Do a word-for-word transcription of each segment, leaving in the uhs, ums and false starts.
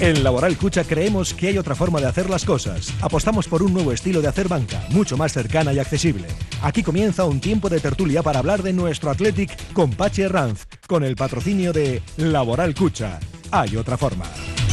En Laboral Cucha creemos que hay otra forma de hacer las cosas. Apostamos por un nuevo estilo de hacer banca, mucho más cercana y accesible. Aquí comienza un tiempo de tertulia para hablar de nuestro Athletic con Pachi Herranz, con el patrocinio de Laboral Cucha. Hay otra forma.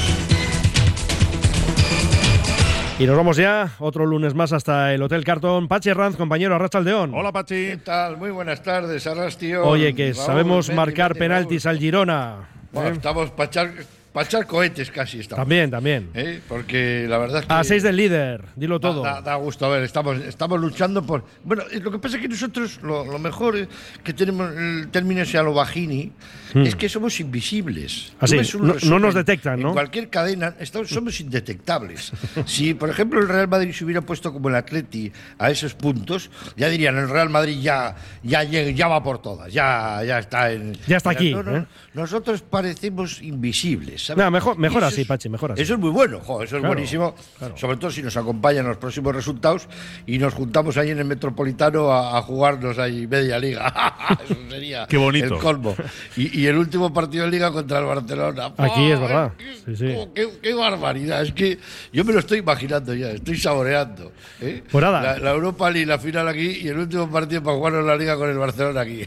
Y nos vamos ya, otro lunes más hasta el Hotel Carton. Pachi Herranz, compañero, Arratsaldeón. Hola, Pachi. ¿Qué tal? Muy buenas tardes, Arrastio. Oye, que Raúl, sabemos Mendy, marcar Mendy, penaltis Raúl. al Girona. Bueno, ¿Eh? estamos para echar, pa echar cohetes casi. Estamos. También, también. ¿Eh? Porque la verdad es que... A seis del líder, dilo da, todo. Da, da gusto, a ver, estamos, estamos luchando por... Bueno, lo que pasa es que nosotros, lo, lo mejor es que tenemos el término ese a lo Bajini, Hmm. es que somos invisibles. Así, Tú ves un no- resumen no nos detectan, ¿no? En cualquier cadena estamos, somos indetectables. Si, por ejemplo, el Real Madrid se hubiera puesto como el Atleti a esos puntos, ya dirían, el Real Madrid ya, ya, llega- ya va por todas, ya, ya está en... Ya está aquí, No, no, ¿eh? Nosotros parecemos invisibles, ¿sabes? No, mejor- mejor Y eso así, es- Pachi, mejor así. Eso es muy bueno, jo, eso es Claro, buenísimo, claro. sobre todo si nos acompañan los próximos resultados y nos juntamos ahí en el Metropolitano a, a jugarnos ahí media liga. Eso sería Qué bonito. el colmo. Y, y el último partido de liga contra el Barcelona. Aquí es ¡Buah! verdad. Qué, Sí, sí. oh, qué- qué barbaridad. Es que yo me lo estoy imaginando ya, estoy saboreando. ¿eh? Pues nada. La, la Europa League, la final aquí y el último partido para jugarnos la liga con el Barcelona aquí.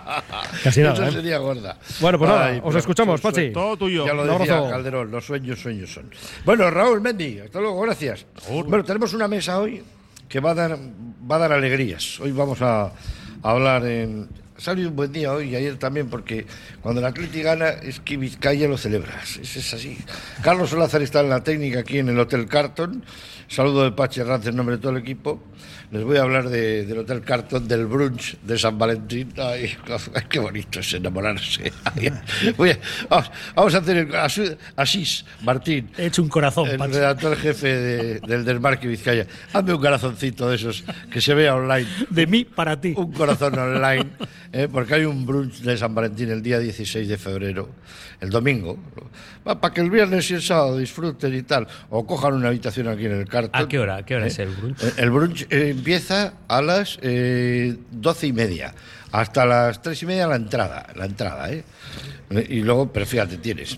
Casi nada, Eso ¿eh? sería gorda. Bueno, pues nada, Ay, os pero- escuchamos, so- so- Pachi. Todo tuyo. Ya lo Un decía abrazo. Calderón, los sueños, sueños son. Bueno, Raúl Mendy, hasta luego, gracias. Bueno, tenemos una mesa hoy que va a dar, va a dar alegrías. Hoy vamos a, a hablar en... Ha salido un buen día hoy y ayer también, porque cuando el Atleti gana es que Vizcaya lo celebra. Es, es así. Carlos Solázar está en la técnica aquí en el Hotel Carton. Saludo de Pachi Herranz en nombre de todo el equipo. Les voy a hablar de, del Hotel Carton, del brunch de San Valentín. Ay, ay, qué bonito es enamorarse. Ay, voy a- vamos, vamos a hacer el, Asu- Asís Martín, He hecho un corazón, el Pachi. redactor jefe de- del Desmarque Vizcaya. Hazme un corazoncito de esos que se vea online. De mí para ti. Un corazón online, ¿eh? Porque hay un brunch de San Valentín el día dieciséis de febrero, el domingo, para que el viernes y el sábado disfruten y tal, o cojan una habitación aquí en el Carton. ¿A qué hora? ¿A qué hora ¿Eh? es el brunch? Eh, El brunch eh, empieza a las eh, doce y media, hasta las tres y media la entrada, la entrada, ¿eh? Eh, Y luego, pero fíjate, tienes...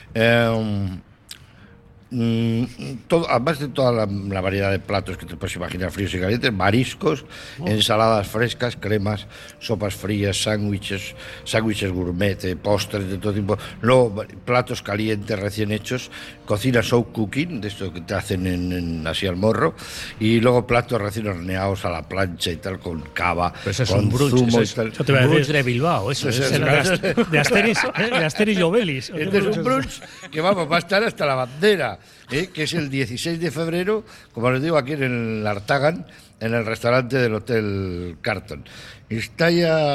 eh, Mm, todo, además de toda la, la variedad de platos que te puedes imaginar, fríos y calientes, mariscos, ensaladas frescas, cremas, sopas frías, sándwiches, sándwiches gourmet, eh, postres de todo tipo, luego platos calientes recién hechos, cocina show cooking, de esto que te hacen en, en- así al morro, y luego platos recién horneados a la plancha y tal, con cava, Pues eso es con un brunch. zumo Eso y es, tal. eso te voy a Brunch decir de Bilbao. Eso Eso es, es, el de, Ast- de Asteris, ¿eh? de Asteris y Obelis. Este es un brunch que vamos, va a estar hasta la bandera, ¿eh? Que es el dieciséis de febrero, como les digo, aquí en el Artagan, en el restaurante del Hotel Carton. Está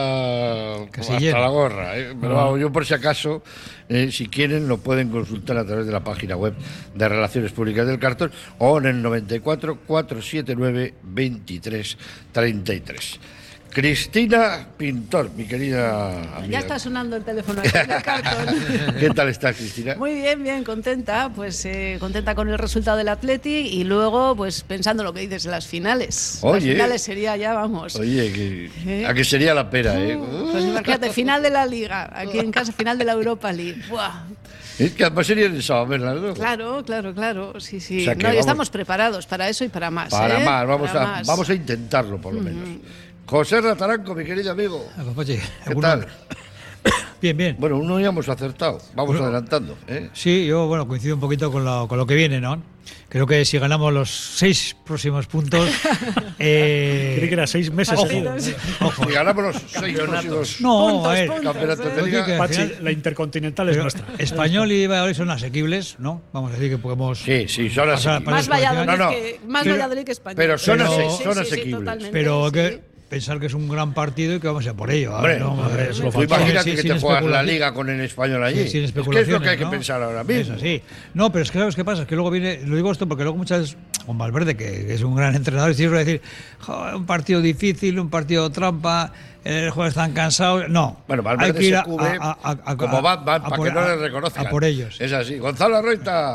ya hasta la gorra, ¿eh? Pero vamos, yo por si acaso, eh, si quieren, lo pueden consultar a través de la página web de Relaciones Públicas del Carton o en el noventa y cuatro, cuatrocientos setenta y nueve, veintitrés treinta y tres. Cristina Pintor, mi querida amiga. Ya está sonando el teléfono aquí en el Carton. ¿Qué tal estás, Cristina? Muy bien, bien, contenta. Pues eh, contenta con el resultado del Atleti y luego, pues pensando lo que dices de las finales. Oye. Las finales sería ya, vamos. Oye, que, ¿Eh? a que sería la pera, ¿eh? Pues imagínate, final de la Liga, aquí en casa, final de la Europa League. Buah. Es que además sería el sábado, ¿verdad? ¿no? Claro, claro, claro. Sí, sí. O sea que No, y vamos- estamos preparados para eso y para más. Para ¿eh? más, vamos, Para a, más. vamos a intentarlo por lo menos. José Rataranco, mi querido amigo. Oye, ¿Qué alguno- tal? Bien, bien. Bueno, uno ya hemos acertado. Vamos adelantando, ¿eh? Sí, yo bueno coincido un poquito con lo, con lo que viene, ¿no? Creo que si ganamos los seis próximos puntos... eh, Creí que era seis meses ojo, seguidos. ojo. Y ganamos los seis próximos No, Puntos, a ver, puntos, campeonatos de ¿eh? liga. que al Pachi, final- la intercontinental es pero nuestra. Español y Valladolid son asequibles, ¿no? Vamos a decir que podemos... Sí, sí, son pasar- asequibles. Más pasar por Valladolid, No, no. que, más Pero- Valladolid que España. pero son Pero- ase- Sí, son sí, sí, asequibles. totalmente. Pero Sí. que pensar que es un gran partido y que vamos a por ello. Hombre, no, hombre, eso tú lo falta. imagínate Sí, que sin te juegas la especulación. liga con el español allí. Sí, sin es que es lo que hay especulaciones, que ¿no? pensar ahora mismo. Eso sí. No, pero es que ¿sabes qué pasa? Es que luego viene, lo digo esto porque luego muchas veces, con Valverde, que es un gran entrenador, y siempre decir, "Joder, un partido difícil, un partido trampa, el juego están cansados". No. Bueno, Valverde hay que ir se a, cubre a- a- a- como a- Batman a para por- que no a- le reconozcan. A por ellos. Es así. Gonzalo Arroita,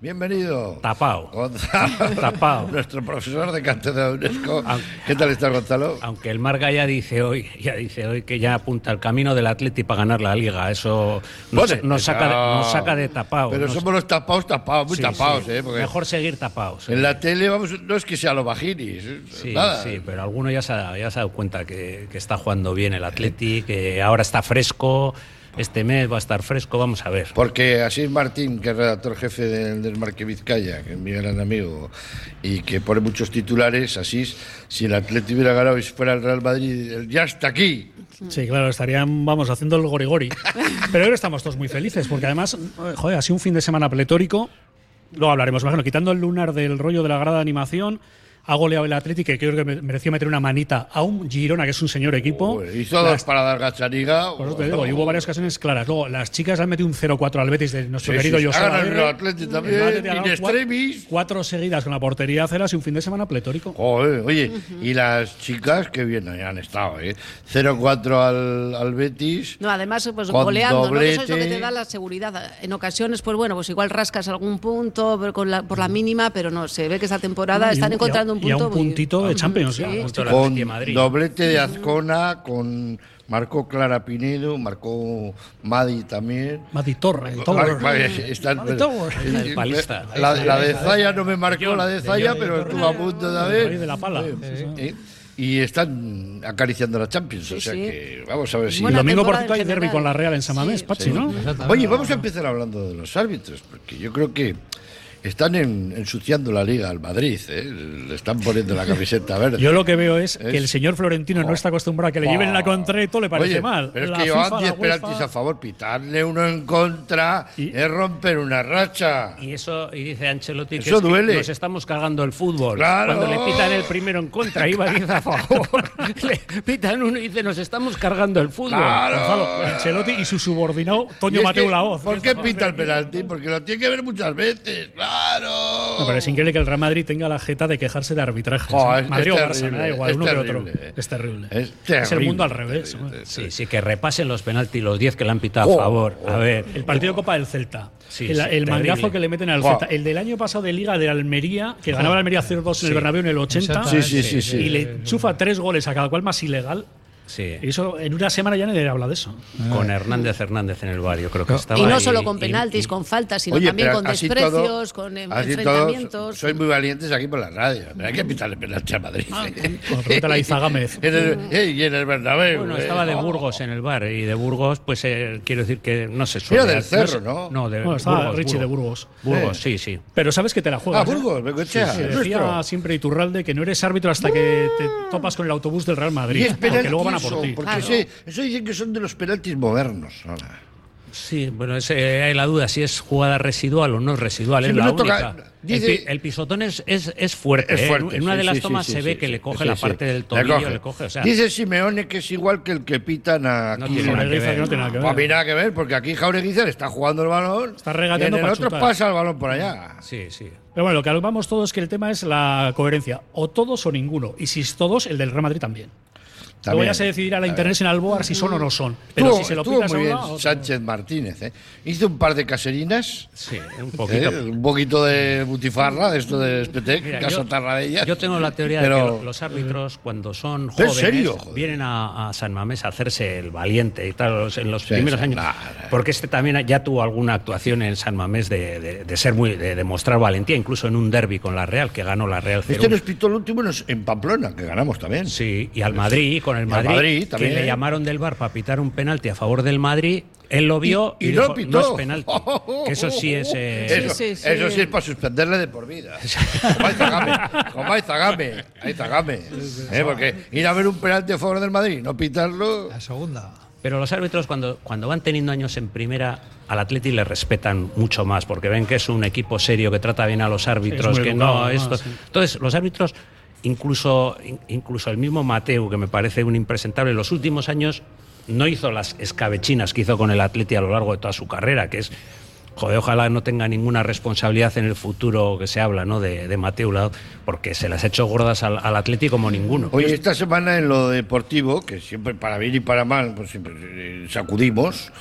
bienvenido. Tapao. Gonzalo, Tapao. nuestro profesor de cátedra de UNESCO. Aun- ¿Qué tal estás, Gonzalo? Aunque el Marga ya dice hoy, ya dice hoy que ya apunta al camino del Atleti para ganar la Liga. Eso nos, Bueno, nos saca, de, no. nos saca de tapao. Pero nos- somos los tapados, tapados, muy Sí, tapados, sí. ¿eh? Porque Mejor seguir tapados. en la tele, vamos, no es que sea los bajinis. Sí, nada. sí, pero alguno ya se ha, ya se ha dado cuenta que, que está jugando bien el Atleti, que ahora está fresco, este mes va a estar fresco, vamos a ver. Porque Asís Martín, que es redactor jefe del, del Marque Vizcaya, que es mi gran amigo y que pone muchos titulares, Asís, si el Atleti hubiera ganado y fuera el Real Madrid, el ya está aquí. Sí, claro, estarían, vamos, haciendo el gorigori. Pero ahora estamos todos muy felices, porque además, eh, joder, ha sido un fin de semana pletórico. Luego hablaremos, imagino, quitando el lunar del rollo de la grada de animación, ha goleado el Atleti, que creo que me- mereció meter una manita a un Girona, que es un señor equipo. Uy, hizo dos para dar gachaniga. Por eso te digo, y hubo varias ocasiones claras. Luego, las chicas han metido un cero cuatro al Betis de nuestro Sí, querido sí, sí. José Ha ganado Aguirre. el Atleti también, El Atleti ha in ganado cua- extremis. Cuatro seguidas con la portería a ceras y un fin de semana pletórico. Joder, oye, y las chicas que bien han estado, ¿eh? cero cuatro al, al Betis. No, además, pues Con goleando, ¿no? Que eso es lo que doblete. te da la seguridad. En ocasiones, pues bueno, pues igual rascas algún punto pero con la, por la mínima, pero no, se ve que esta temporada Y están un- encontrando un y a punto un muy- puntito de Champions, Sí. ya. Justo el Con Atleti de Madrid. doblete de Azcona, con marcó Clara Pinedo, marcó Madi también. Mati Torre. Mar- Torre. Mar- están- Madi Torre. El palista. La, la de Zaya no me marcó, la de Zaya, John, pero de estuvo a punto de haber. Ahí de la pala. Eh, Y están acariciando la Champions, o Sí, sea sí. que vamos a ver si. El Buena domingo, por temporada cierto, hay en derbi general. con la Real en San Mamés, Sí, Pachi, Sí. ¿no? Oye, vamos a empezar hablando de los árbitros, porque yo creo que están en- ensuciando la liga al Madrid, ¿eh? Le están poniendo la camiseta verde. Yo lo que veo es, Es- que el señor Florentino no está acostumbrado a que le lleven la contra y todo le parece Oye, mal. pero es La que FIFA, llevan diez la penaltis UEFA. a favor, pitarle uno en contra Y- es romper una racha. Y eso, y dice Ancelotti que, Eso es que duele. nos estamos cargando el fútbol. Claro. Cuando le pitan el primero en contra, iba diez a favor. Le pitan uno y dice, nos estamos cargando el fútbol. Claro. Gonzalo, Ancelotti y su subordinado, Y Toño es Mateu que, Laoz. ¿Por qué pita el penalti? Porque lo tiene que ver muchas veces, claro. No, pero es increíble que el Real Madrid tenga la jeta de quejarse de arbitraje. Jo, es- Madrid es o Barça, terrible, me da igual, es uno que otro. terrible, eh. Es terrible. Es el terrible, mundo al revés. terrible, hombre. Sí, sí, que repasen los penaltis, los diez que le han pitado Oh, a favor. A ver, El partido de Copa del Celta. Sí, el sí, el terrible. mangazo que le meten al Buah. Celta. El del año pasado de Liga de Almería, que ganaba la Almería cero dos en el Bernabéu en el ochenta. Sí, sí, sí, sí. Y le chufa tres goles a cada cual más ilegal. sí. Y eso en una semana ya nadie habla de eso. Con Hernández Hernández en el bar, yo creo que estaba. Y no ahí, solo con y- penaltis, y- con faltas, sino Oye, también pero con así desprecios, todo- con em- así enfrentamientos. todos sois muy valientes aquí por la radio. Pero hay que pitarle penalti a Madrid. Ah, Cuando pregúntale a Izagámez. En el, eh, y en el Bernabéu. Bueno, eh. estaba de Oh. Burgos en el bar y de Burgos, pues eh, quiero decir que no se suele. Era del no se- Cerro, ¿no? No, de Bueno, estaba Burgos. Richie de Burgos. Burgos, Eh. sí, sí. Pero sabes que te la juegas. Ah, ¿eh? Burgos, Bengoechea, Sí, es decía nuestro. siempre Iturralde que no eres árbitro hasta que te topas con el autobús del Real Y Madrid. es Porque penalti luego van a eso, por ti. porque Claro. ese- eso dicen que son de los penaltis modernos. ahora. Sí, bueno, ese, hay la duda si es jugada residual o no es residual, Sí, es pero la no toca- única. dice- el, pi- el pisotón es, es, es fuerte. Es ¿eh? fuerte. En una sí, de las sí, tomas sí, se sí, ve sí, que sí, le coge sí, la sí. parte del Le tobillo, le coge. O sea, Dice Simeone que es igual que el que pitan a No aquí. tiene nada que Jaureguizar, ver. que no tiene nada que Pues a mí ver. nada que ver, porque aquí Jaureguizar está jugando el balón Está y regateando en el para otro chutar. pasa el balón por allá. sí, sí. Pero bueno, lo que hablamos todos es que el tema es la coherencia. O todos o ninguno. Y si es todos, el del Real Madrid también. Luego También. ya se decidirá la International Board si son o no son. Pero Estuvo, si se lo estuvo pitas a muy bien uno, a otro. Sánchez Martínez. ¿eh? Hizo un par de caserinas. Sí, un poquito. ¿eh? Un poquito de butifarra, de esto de Spetec, Mira, caso yo, Tarradella. yo tengo la teoría Pero- de que lo- los árbitros, cuando son ¿En jóvenes, serio? Joder. vienen a, a San Mamés a hacerse el valiente y tal, los- en los Sí, primeros sí, años. nada. Porque este también ya tuvo alguna actuación en San Mamés de, de- de ser muy, de demostrar valentía, incluso en un derbi con la Real, que ganó la Real cero Este nos pitó el último en- en Pamplona, que ganamos también. Sí, y al Madrid, con el Y al Madrid, Madrid también. que le llamaron del bar para pitar un penalti a favor del Madrid, él lo vio y, y no dijo, pitó. no es penalti. Que eso sí es... eh, Eso, Sí, sí, sí. eso sí es para suspenderle de por vida. Como a Izagame, como a Izagame, a Izagame. ¿Eh? Porque ir a ver un penalti a favor del Madrid, no pitarlo. La segunda. Pero los árbitros cuando, cuando van teniendo años en primera, al Atleti le respetan mucho más, porque ven que es un equipo serio, que trata bien a los árbitros, Es muy que educado, no además, esto. sí. Entonces, los árbitros, incluso, in- incluso el mismo Mateu, que me parece un impresentable, en los últimos años no hizo las escabechinas que hizo con el Atleti a lo largo de toda su carrera, que es, joder, ojalá no tenga ninguna responsabilidad en el futuro que se habla, ¿no?, de, de Mateu, la- porque se las ha hecho gordas al, al Atleti como ninguno. Oye, esta semana en lo deportivo, que siempre para bien y para mal, pues siempre eh, sacudimos,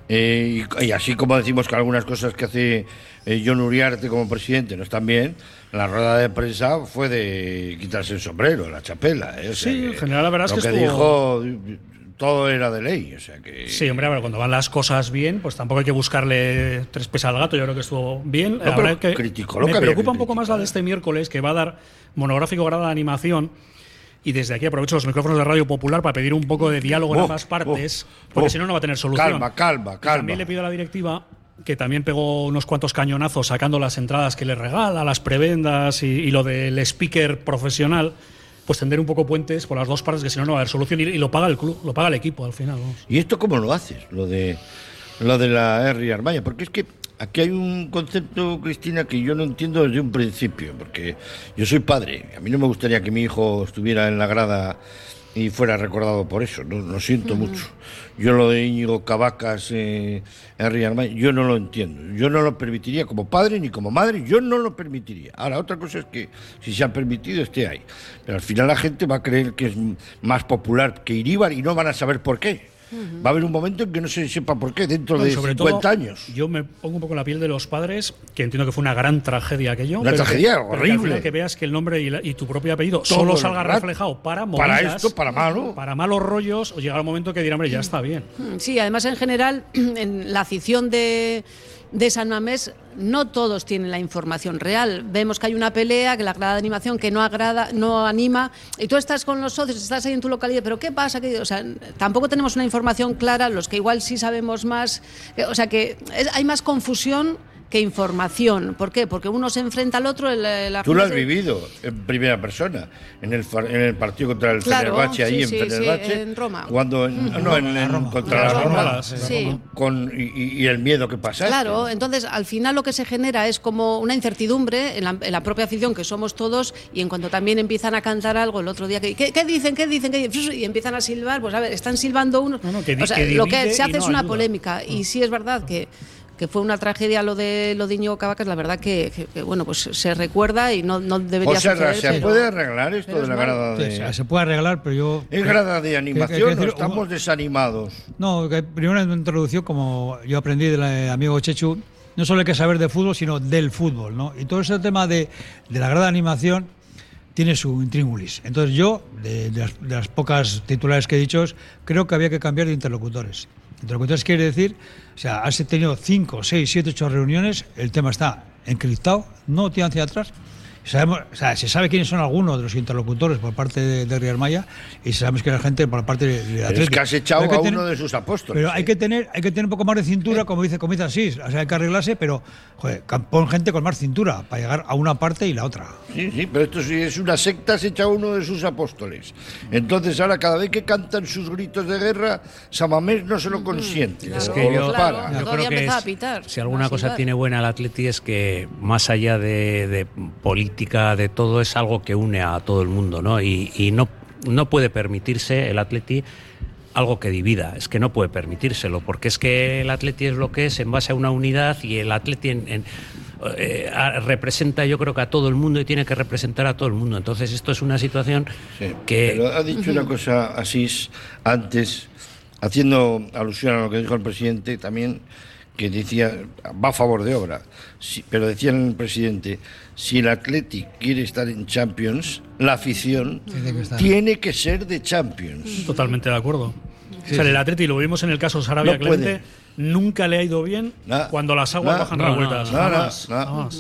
Eh, y, y así como decimos que algunas cosas que hace eh, Jon Uriarte como presidente no están bien, la rueda de prensa fue de quitarse el sombrero, la chapela. ¿eh? O sea, Sí, que en general la verdad lo es que que estuvo... dijo todo era de ley. O sea que... Sí, hombre, pero cuando van las cosas bien, pues tampoco hay que buscarle tres pies al gato. Yo creo que estuvo bien. No, La pero verdad que criticó lo me que había preocupa que un poco más la de este miércoles, que va a dar monográfico grada de animación. Y desde aquí aprovecho los micrófonos de Radio Popular para pedir un poco de diálogo en Oh, ambas partes, oh, porque oh. si no, no va a tener solución. Calma, calma, Y calma. también le pido a la directiva, que también pegó unos cuantos cañonazos sacando las entradas que le regala, las prebendas y, y lo del speaker profesional, pues tender un poco puentes por las dos partes, que si no, no va a haber solución. Y, y lo paga el club, lo paga el equipo al final. Vamos. ¿Y esto cómo lo haces? Lo de, lo de la R. Armaya. Porque es que aquí hay un concepto, Cristina, que yo no entiendo desde un principio. Porque yo soy padre. A mí no me gustaría que mi hijo estuviera en la grada y fuera recordado por eso. No, lo siento uh-huh. mucho. Yo lo de Íñigo Cavacas, eh, R. Armaya, yo no lo entiendo. Yo no lo permitiría como padre ni como madre. Yo no lo permitiría. Ahora, otra cosa es que si se ha permitido, esté ahí. Pero al final la gente va a creer que es más popular que Iríbar y no van a saber por qué. Uh-huh. Va a haber un momento en que no se sepa por qué, dentro bueno, de sobre cincuenta todo, años. Yo me pongo un poco en la piel de los padres, que entiendo que fue una gran tragedia aquello. Una pero tragedia que, horrible. Pero que, al final que veas que el nombre y, la, y tu propio apellido Todo solo salga rato. reflejado para movidas, Para esto, para malo. Para malos rollos, o llegar un momento que dirán, hombre, ya está bien. Sí, además en general, en la afición de, de San Mamés, no todos tienen la información real. Vemos que hay una pelea, que la grada de animación que no agrada, no anima, y tú estás con los socios, estás ahí en tu localidad, pero ¿qué pasa? O sea, tampoco tenemos una información clara, los que igual sí sabemos más, o sea que es, hay más confusión que información. ¿Por qué? Porque uno se enfrenta al otro. El, la Tú lo has se... vivido en primera persona, en el, en el partido contra el claro, Fenerbahce, sí, ahí en sí, Fenerbahce. Sí, en Roma. Cuando, mm. No, en, en, Roma. contra la Roma, Roma. sí. Con, y, y el miedo que pasa. Claro, entonces al final lo que se genera es como una incertidumbre en la, en la propia afición, que somos todos, y en cuanto también empiezan a cantar algo el otro día, que, ¿qué, qué dicen? ¿Qué dicen? ¿Qué dicen? Y empiezan a silbar, pues a ver, están silbando unos. No, no, que, o sea, que lo que se hace no es una ayuda. polémica, y sí es verdad que que fue una tragedia lo de lo de Íñigo Cavacas, la verdad que, que, que bueno, pues se recuerda y no, no debería o sea, suceder. ¿se pero, puede arreglar esto de la grada de...? Sí, se puede arreglar, pero yo... ¿Es grada de animación que, que, que o estamos desanimados? No, que primero en introducción, como yo aprendí del amigo Chechu, no solo hay que saber de fútbol, sino del fútbol, ¿no? Y todo ese tema de, de la grada de animación tiene su intríngulis. Entonces yo, de, de, las, de las pocas titulares que he dicho, creo que había que cambiar de interlocutores. Interlocutores quiere decir, o sea, has tenido cinco, seis, siete, ocho reuniones, el tema está encriptado, no tiene hacia atrás. Sabemos, o sea, se sabe quiénes son algunos de los interlocutores por parte de, de Riar Maya, y sabemos que la gente por parte de, de Atlético. Es que has echado a tener, uno de sus apóstoles. Pero ¿eh? hay que tener, hay que tener un poco más de cintura, como dice, como dice Asís. O sea, hay que arreglarse, pero joder, pon gente con más cintura para llegar a una parte y la otra. Sí, sí, pero esto sí es una secta, has echado a uno de sus apóstoles. Entonces ahora cada vez que cantan sus gritos de guerra, San Mamés no se lo consiente. Claro, Es que yo, claro, para. yo todavía creo que empezaba es, a pitar, si alguna a cosa silbar. tiene buena el Atleti es que más allá de, de política, de todo, es algo que une a todo el mundo, ¿no? Y, y no, no puede permitirse el Atleti algo que divida, es que no puede permitírselo, porque es que el Atleti es lo que es en base a una unidad, y el Atleti en, en, eh, representa, yo creo que a todo el mundo, y tiene que representar a todo el mundo. Entonces esto es una situación Sí, que... Pero ha dicho una cosa Asís antes, haciendo alusión a lo que dijo el presidente también, que decía, va a favor de obra, sí, pero decía el presidente, si el Athletic quiere estar en Champions, la afición Tiene que estar. tiene que ser de Champions. Totalmente de acuerdo. Sí, o sea, sí. el Atleti, lo vimos en el caso Sarabia No Clemente, puede. nunca le ha ido bien Nah, cuando las aguas nah, bajan no, revueltas. no, no, jamás, no, no. jamás.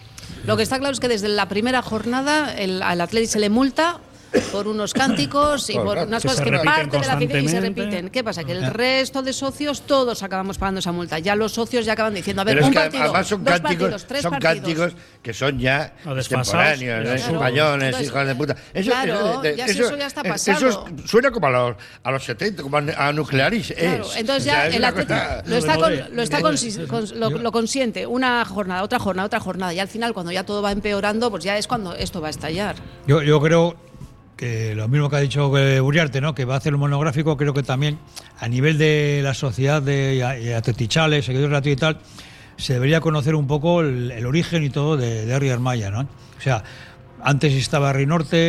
Lo que está claro es que desde la primera jornada el, al Atleti se le multa por unos cánticos y por unas Que cosas se que repiten parte de la afición y se constantemente. repiten. ¿Qué pasa? Que el resto de socios todos acabamos pagando esa multa. Ya los socios ya acaban diciendo, a ver, Pero es un que partido, además son dos cánticos, partidos, tres son partidos. cánticos que son ya No, desfasados. extemporáneos, Claro. ¿eh? españoles, Entonces, hijos de puta. Eso, claro, eso, de- ya si eso- eso ya está eh, pasado. Eso es- suena como a los, a los setenta, como a, a Nuclearis. Claro, es. entonces O ya sea, es el una Atleti cosa- lo está, No, con- no, lo, está no, consi- no, cons- lo, lo consiente una jornada, otra jornada, otra jornada, y al final cuando ya todo va empeorando, pues ya es cuando esto va a estallar. Yo, yo creo que lo mismo que ha dicho eh, Uriarte, ¿no? Que va a hacer un monográfico, creo que también a nivel de la sociedad de y atletichales, seguidores del Atleti y tal, se debería conocer un poco el, el origen y todo de, de Riar Maya, ¿no? O sea, antes estaba Rinorte,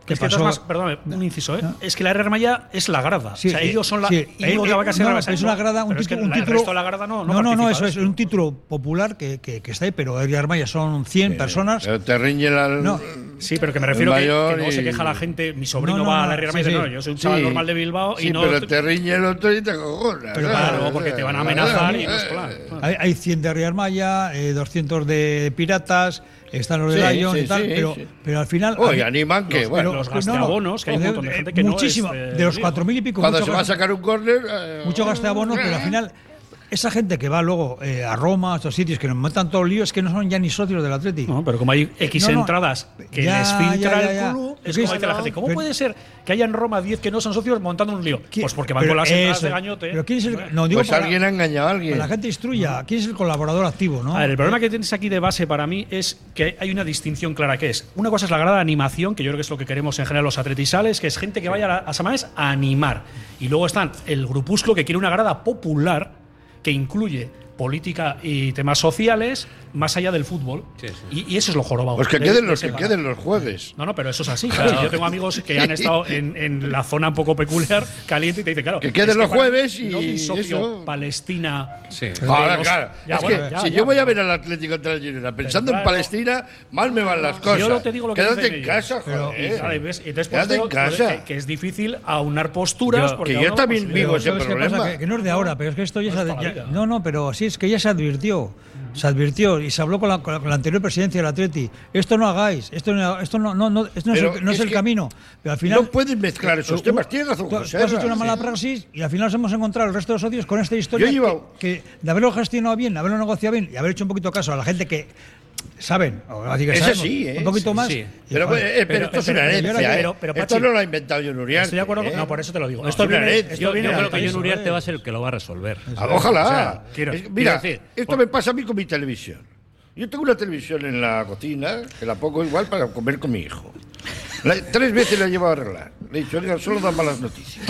¿Qué es que pasó? más, perdóname, un inciso, ¿eh? ¿No? Es que la R Maya es la grada. Sí, o sea, eh, ellos son la. sí, Íñigo eh, de Vaca eh, Sierra no, Besa, es una grada, un pero es que título, un la- el título. resto de la grada no, no, no, no, participa eso de es eso. un título popular que, que, que está ahí, pero el Armaya son cien personas. Pero te riñe la. No. Sí, pero que me refiero que, mayor que no y- se queja la gente. Mi sobrino No, no, va no, a la R sí, y dice, sí. no, yo soy un chaval Sí. normal de Bilbao Sí, y no. pero te riñe el otro y te cojonas. Pero ¿sabes? Claro, porque te van a amenazar y no es plan. Hay, hay cien de Río Armaya, eh, doscientos de Piratas, están los de Sí, Lion sí, y tal, sí, pero, sí. pero al final. Oye, a- animan que, los- bueno. los gastabonos, que hay un montón de gente que no es, muchísimo, eh, de los Liga. cuatro mil y pico, Cuando mucho se va a gasta- sacar un córner. eh, mucho gastabonos, pero al final. Esa gente que va luego eh, a Roma, a estos sitios que nos montan todo el lío, es que no son ya ni socios del Atlético. No, pero como hay X No, no. entradas que Ya, les filtra ya, ya, el ya. club, es Sí, como sí, dice la no. gente. ¿Cómo Pero- puede ser que haya en Roma diez que no son socios montando un lío? ¿Qui- Pues porque van pero con las entradas eso, de gañote. Pero ¿quién es el, no, digo Pues para- alguien ha engañado a alguien. para la gente instruya. ¿Quién es el colaborador activo? ¿no? A ver, el problema que tienes aquí de base para mí es que hay una distinción clara que es, una cosa es la grada de animación, que yo creo que es lo que queremos en general los atletisales, que es gente que vaya a, la- a San Mamés a animar. Y luego están el grupúsculo que quiere una grada popular que incluye política y temas sociales más allá del fútbol. Sí, sí. Y, y eso es lo jorobado. Pues que de- queden de los que separar. queden los jueves. No, no, pero eso es así. Claro. Si yo tengo amigos que han estado en, en la zona un poco peculiar, caliente, y te dicen, claro. Que queden es los para mí jueves y no disocio eso. Palestina. Sí. Ahora, los- claro. Ya, es bueno, que ya, si ya. yo voy a ver al Atlético contra el Girona pensando Pero en claro. Palestina, mal me van las cosas. Yo no te digo lo que Quédate dicen en ellos. casa, Pero- joder. y, claro, y ves- y entonces, pues, Quédate en digo, casa. Que, que es difícil aunar posturas. Yo- porque que a yo uno, también pues, vivo digo, ese ¿Sabes qué problema. pasa? Que, que no es de ahora, pero es que esto ya No se es ad- para la ya- liga. No, no, pero sí, es que ya se advirtió. Se advirtió y se habló con la, con la- con la anterior presidencia del Atleti. Esto no hagáis, esto no, esto no, no, no, esto no es Pero el, no es es el que camino. Pero al final. no pueden mezclar esos Uh, temas. uh, Tienes razón, tú- José. tú has hecho una sí. mala praxis y al final nos hemos encontrado el resto de los socios con esta historia Yo he llevado- que, que de haberlo gestionado bien, de haberlo negociado bien y haber hecho un poquito caso a la gente que saben, o así que Ese sabemos, sí, ¿eh? un poquito Sí, más. sí. y, Pero, joder, eh, pero pero- esto es pero- una pero- herencia. pero- ¿eh? pero, Esto Pachi, no lo ha inventado yo Uriarte. Estoy de acuerdo, ¿eh? no, por eso te lo digo. No, Esto es una viene, herencia. esto Yo, viene yo del creo que país, John Uriarte joder. va a ser el que lo va a resolver. Ah, Ojalá. O sea, quiero- Es- quiero mira, decir, esto por- me pasa a mí con mi televisión. Yo tengo una televisión en la cocina, que la pongo igual para comer con mi hijo. La- tres veces la he llevado a arreglar. Le he dicho, oiga, solo dan malas noticias.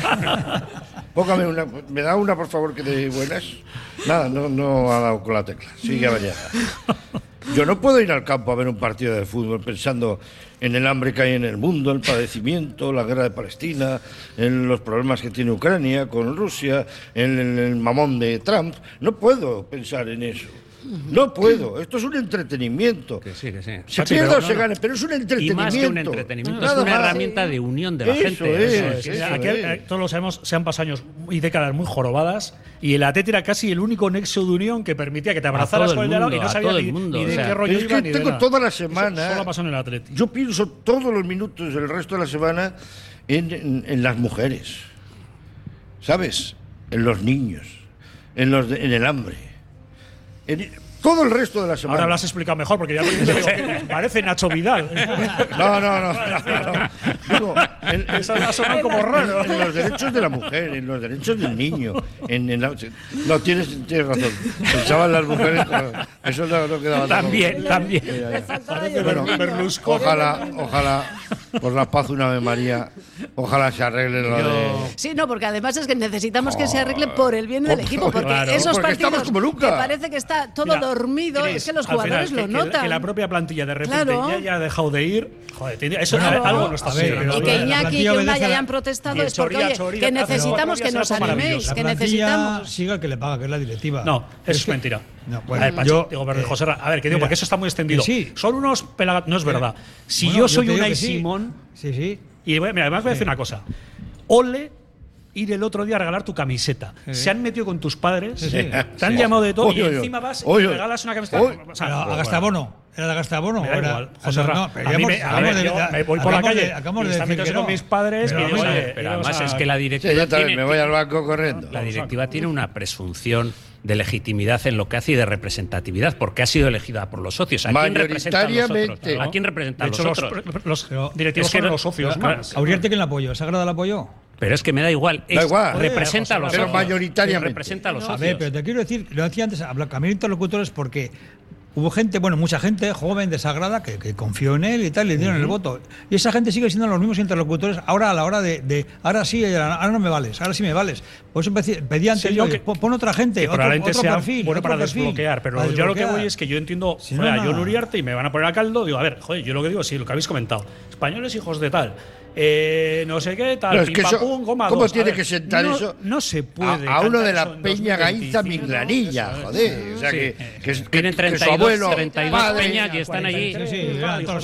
Póngame una, me da una, por favor, que de buenas. Nada, no, no ha dado con la tecla. Sigue mañana. Yo no puedo ir al campo a ver un partido de fútbol pensando en el hambre que hay en el mundo, el padecimiento, la guerra de Palestina, en los problemas que tiene Ucrania con Rusia, en el, el mamón de Trump. No puedo pensar en eso. No puedo. Esto es un entretenimiento. Que sí, que sí. Se Pachi, pierda pero o no, se no. gane, pero es un Y entretenimiento. más que un entretenimiento, es Nada una más. herramienta de unión de la Eso gente. es. Eso es, eso Aquí, es. eh, todos lo sabemos, se han pasado años y décadas muy jorobadas y el Atleti era casi el único nexo de unión que permitía que te abrazaras todo el con el de al lado y mundo, no a sabías todo el ni, mundo, ni de o sea, qué rollo Pero es iba que ni de tengo nada. toda la Eso semana. solo pasó en el Atleti. Yo pienso todos los minutos del resto de la semana en, en- en las mujeres, ¿sabes? En los niños, en, los de- en el hambre. En, todo el resto de la semana. Ahora lo has explicado mejor porque ya te digo, parece Nacho Vidal. No, no, no. no, no. Digo, en, en- Eso ha sonado como raro. en los derechos de la mujer, en los derechos del niño. En, en la- no, tienes, tienes razón. Pensaban las mujeres, pero eso no, no quedaba tan También, claro. también. Ya, ya. Parece Bueno, Berlusconi. ojalá, ojalá, por la paz una Ave María, ojalá se arregle lo de... Sí, no, porque además es que necesitamos que se arregle por el bien del equipo, porque Claro, esos porque estamos partidos como nunca. que parece que está todo Mira, dormido, Cris, es que los al jugadores final, que- lo que- notan. Que la propia plantilla de repente Claro. ya haya dejado de ir. Joder, tiene- eso Claro. algo no está A ver, funcionando. y pero que la Iñaki y plantilla que Unai obedece a la- hayan protestado y el es porque, Chorilla, oye, Chorilla, que hace necesitamos cuatro que días nos era todo animéis, maravilloso. La que plantilla necesitamos. siga el que le paga, que es la directiva. No, Pero eso es, mentira. No, bueno, a ver, Pachi, yo, digo, pero, eh, José Ra- a ver, que digo, mira, porque eso está muy extendido. que sí. Son unos pelagatos. No es verdad. Si Bueno, yo soy te digo Unai que sí. Simón, Sí, sí. y voy- mira, además voy a decir una cosa. Ole ir el otro día a regalar tu camiseta. Se han metido con tus padres, Sí, sí. te han Sí. llamado de todo Oye, y oye, encima vas oye, y regalas una camiseta. oye. O sea, Pero bueno, a Gastabono. ¿Era de Gastabono? me o da era- igual, Ah, José no, Ra. no, a pero mí ya me, hemos- a acabamos ver, de- yo ya- me voy por la acabamos calle de- acabamos y de están decir metidos que con no. mis padres Pero y vamos digo, a ver, oye, Pero íbamos además a- es que la Sí, directiva yo también tiene, me voy al banco corriendo. la directiva tiene una presunción de legitimidad en lo que hace y de representatividad, porque ha sido elegida por los socios. ¿A quién representan los otros? Mayoritariamente. ¿A quién representan De hecho, los los, otros? los Pero- directivos es que son no- los socios Pero, más. ¿A Uriarte quién la apoyó? ¿Sagrada la apoyó? Pero es que me da igual. es- igual. Representa a los Pero socios. mayoritariamente. Representa a los A socios. ver, pero te quiero decir, lo decía antes, habla- cambiar interlocutores porque hubo gente, bueno, mucha gente joven, desagrada, que, que confió en él y tal, le dieron uh-huh. el voto. Y esa gente sigue siendo los mismos interlocutores ahora a la hora de, de ahora sí, ahora no me vales, ahora sí me vales. Por eso pedía antes, sí, yo, que, pon otra gente, otro, probablemente otro sea perfil. Bueno, otro para perfil, desbloquear, pero para yo desbloquear. lo que voy es que yo entiendo, si joder, no, a Jon Uriarte y me van a poner a caldo, digo, a ver, joder, yo lo que digo es sí, lo que habéis comentado, españoles hijos de tal. Eh, no sé qué, tal, no, es que eso, pum, goma ¿cómo dos. tiene ver, que sentar no, eso? No se puede. A, a uno de la eso en Peña Gainza dos mil veinticinco, Minglanilla, ¿no? joder. O sea, sí. que, que, que, Tienen que su abuelo, treinta y dos padre, peñas y están allí. Sí, sí,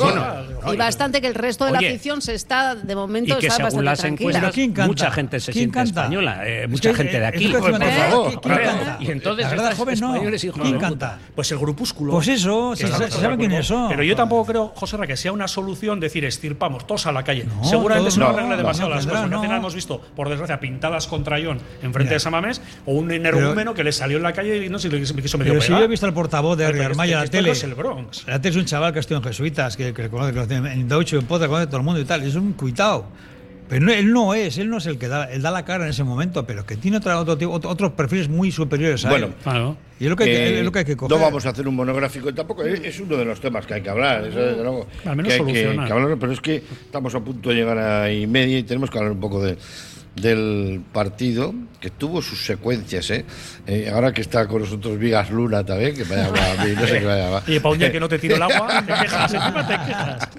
y bastante que el resto de la Oye, afición se está, de momento, y que está según bastante las tranquila. encuestas, ¿Quién canta? mucha gente se ¿Quién siente canta? española, eh, Es mucha que, gente de eh, aquí. es que Por te iba a favor, decir, ¿quién hombre. canta? Y entonces La verdad, estas joven no. españoles, hijos ¿Quién de puta. canta? Pues el grupúsculo. Pues eso, que se, está se todo sabe de quiénes acuerdo. son. Pero yo tampoco creo, José Ra, que sea una solución decir estirpamos todos a la calle. No, Seguramente todos se no no, arregle no, demasiado no las tendrá, cosas. Porque no. al final hemos visto, por desgracia, pintadas contra Jon enfrente Mira. de Samamés o un energúmeno que le salió en la calle y no sé si le quiso medio Pero si pegar. yo he visto al portavoz de Pero Edgar es Maya que en la esto tele. no es el Bronx. La tele es un chaval que estudia en jesuitas, que, que reconoce que lo tiene en Deutsche, en Potter, conoce todo el mundo y tal. Es un cuitado. Pero no, él no es, él no es el que da, él da la cara en ese momento, pero que tiene otro, otro, tipo- otro- otros perfiles muy superiores a Bueno, él. Claro. Y es lo que hay que, Eh, es lo que, hay que coger. no vamos a hacer un monográfico tampoco, es, es uno de los temas que hay que hablar, eso desde luego, Al menos que hay que, solucionar. que hablarlo, pero es que estamos a punto de llegar a y media y tenemos que hablar un poco de, del partido, que tuvo sus secuencias, ¿eh? Eh, ahora que está con nosotros Vigas Luna también, que vaya a mí, no sé qué vaya a Y para un día que no te tiro el agua, te quejas, encima te quejas.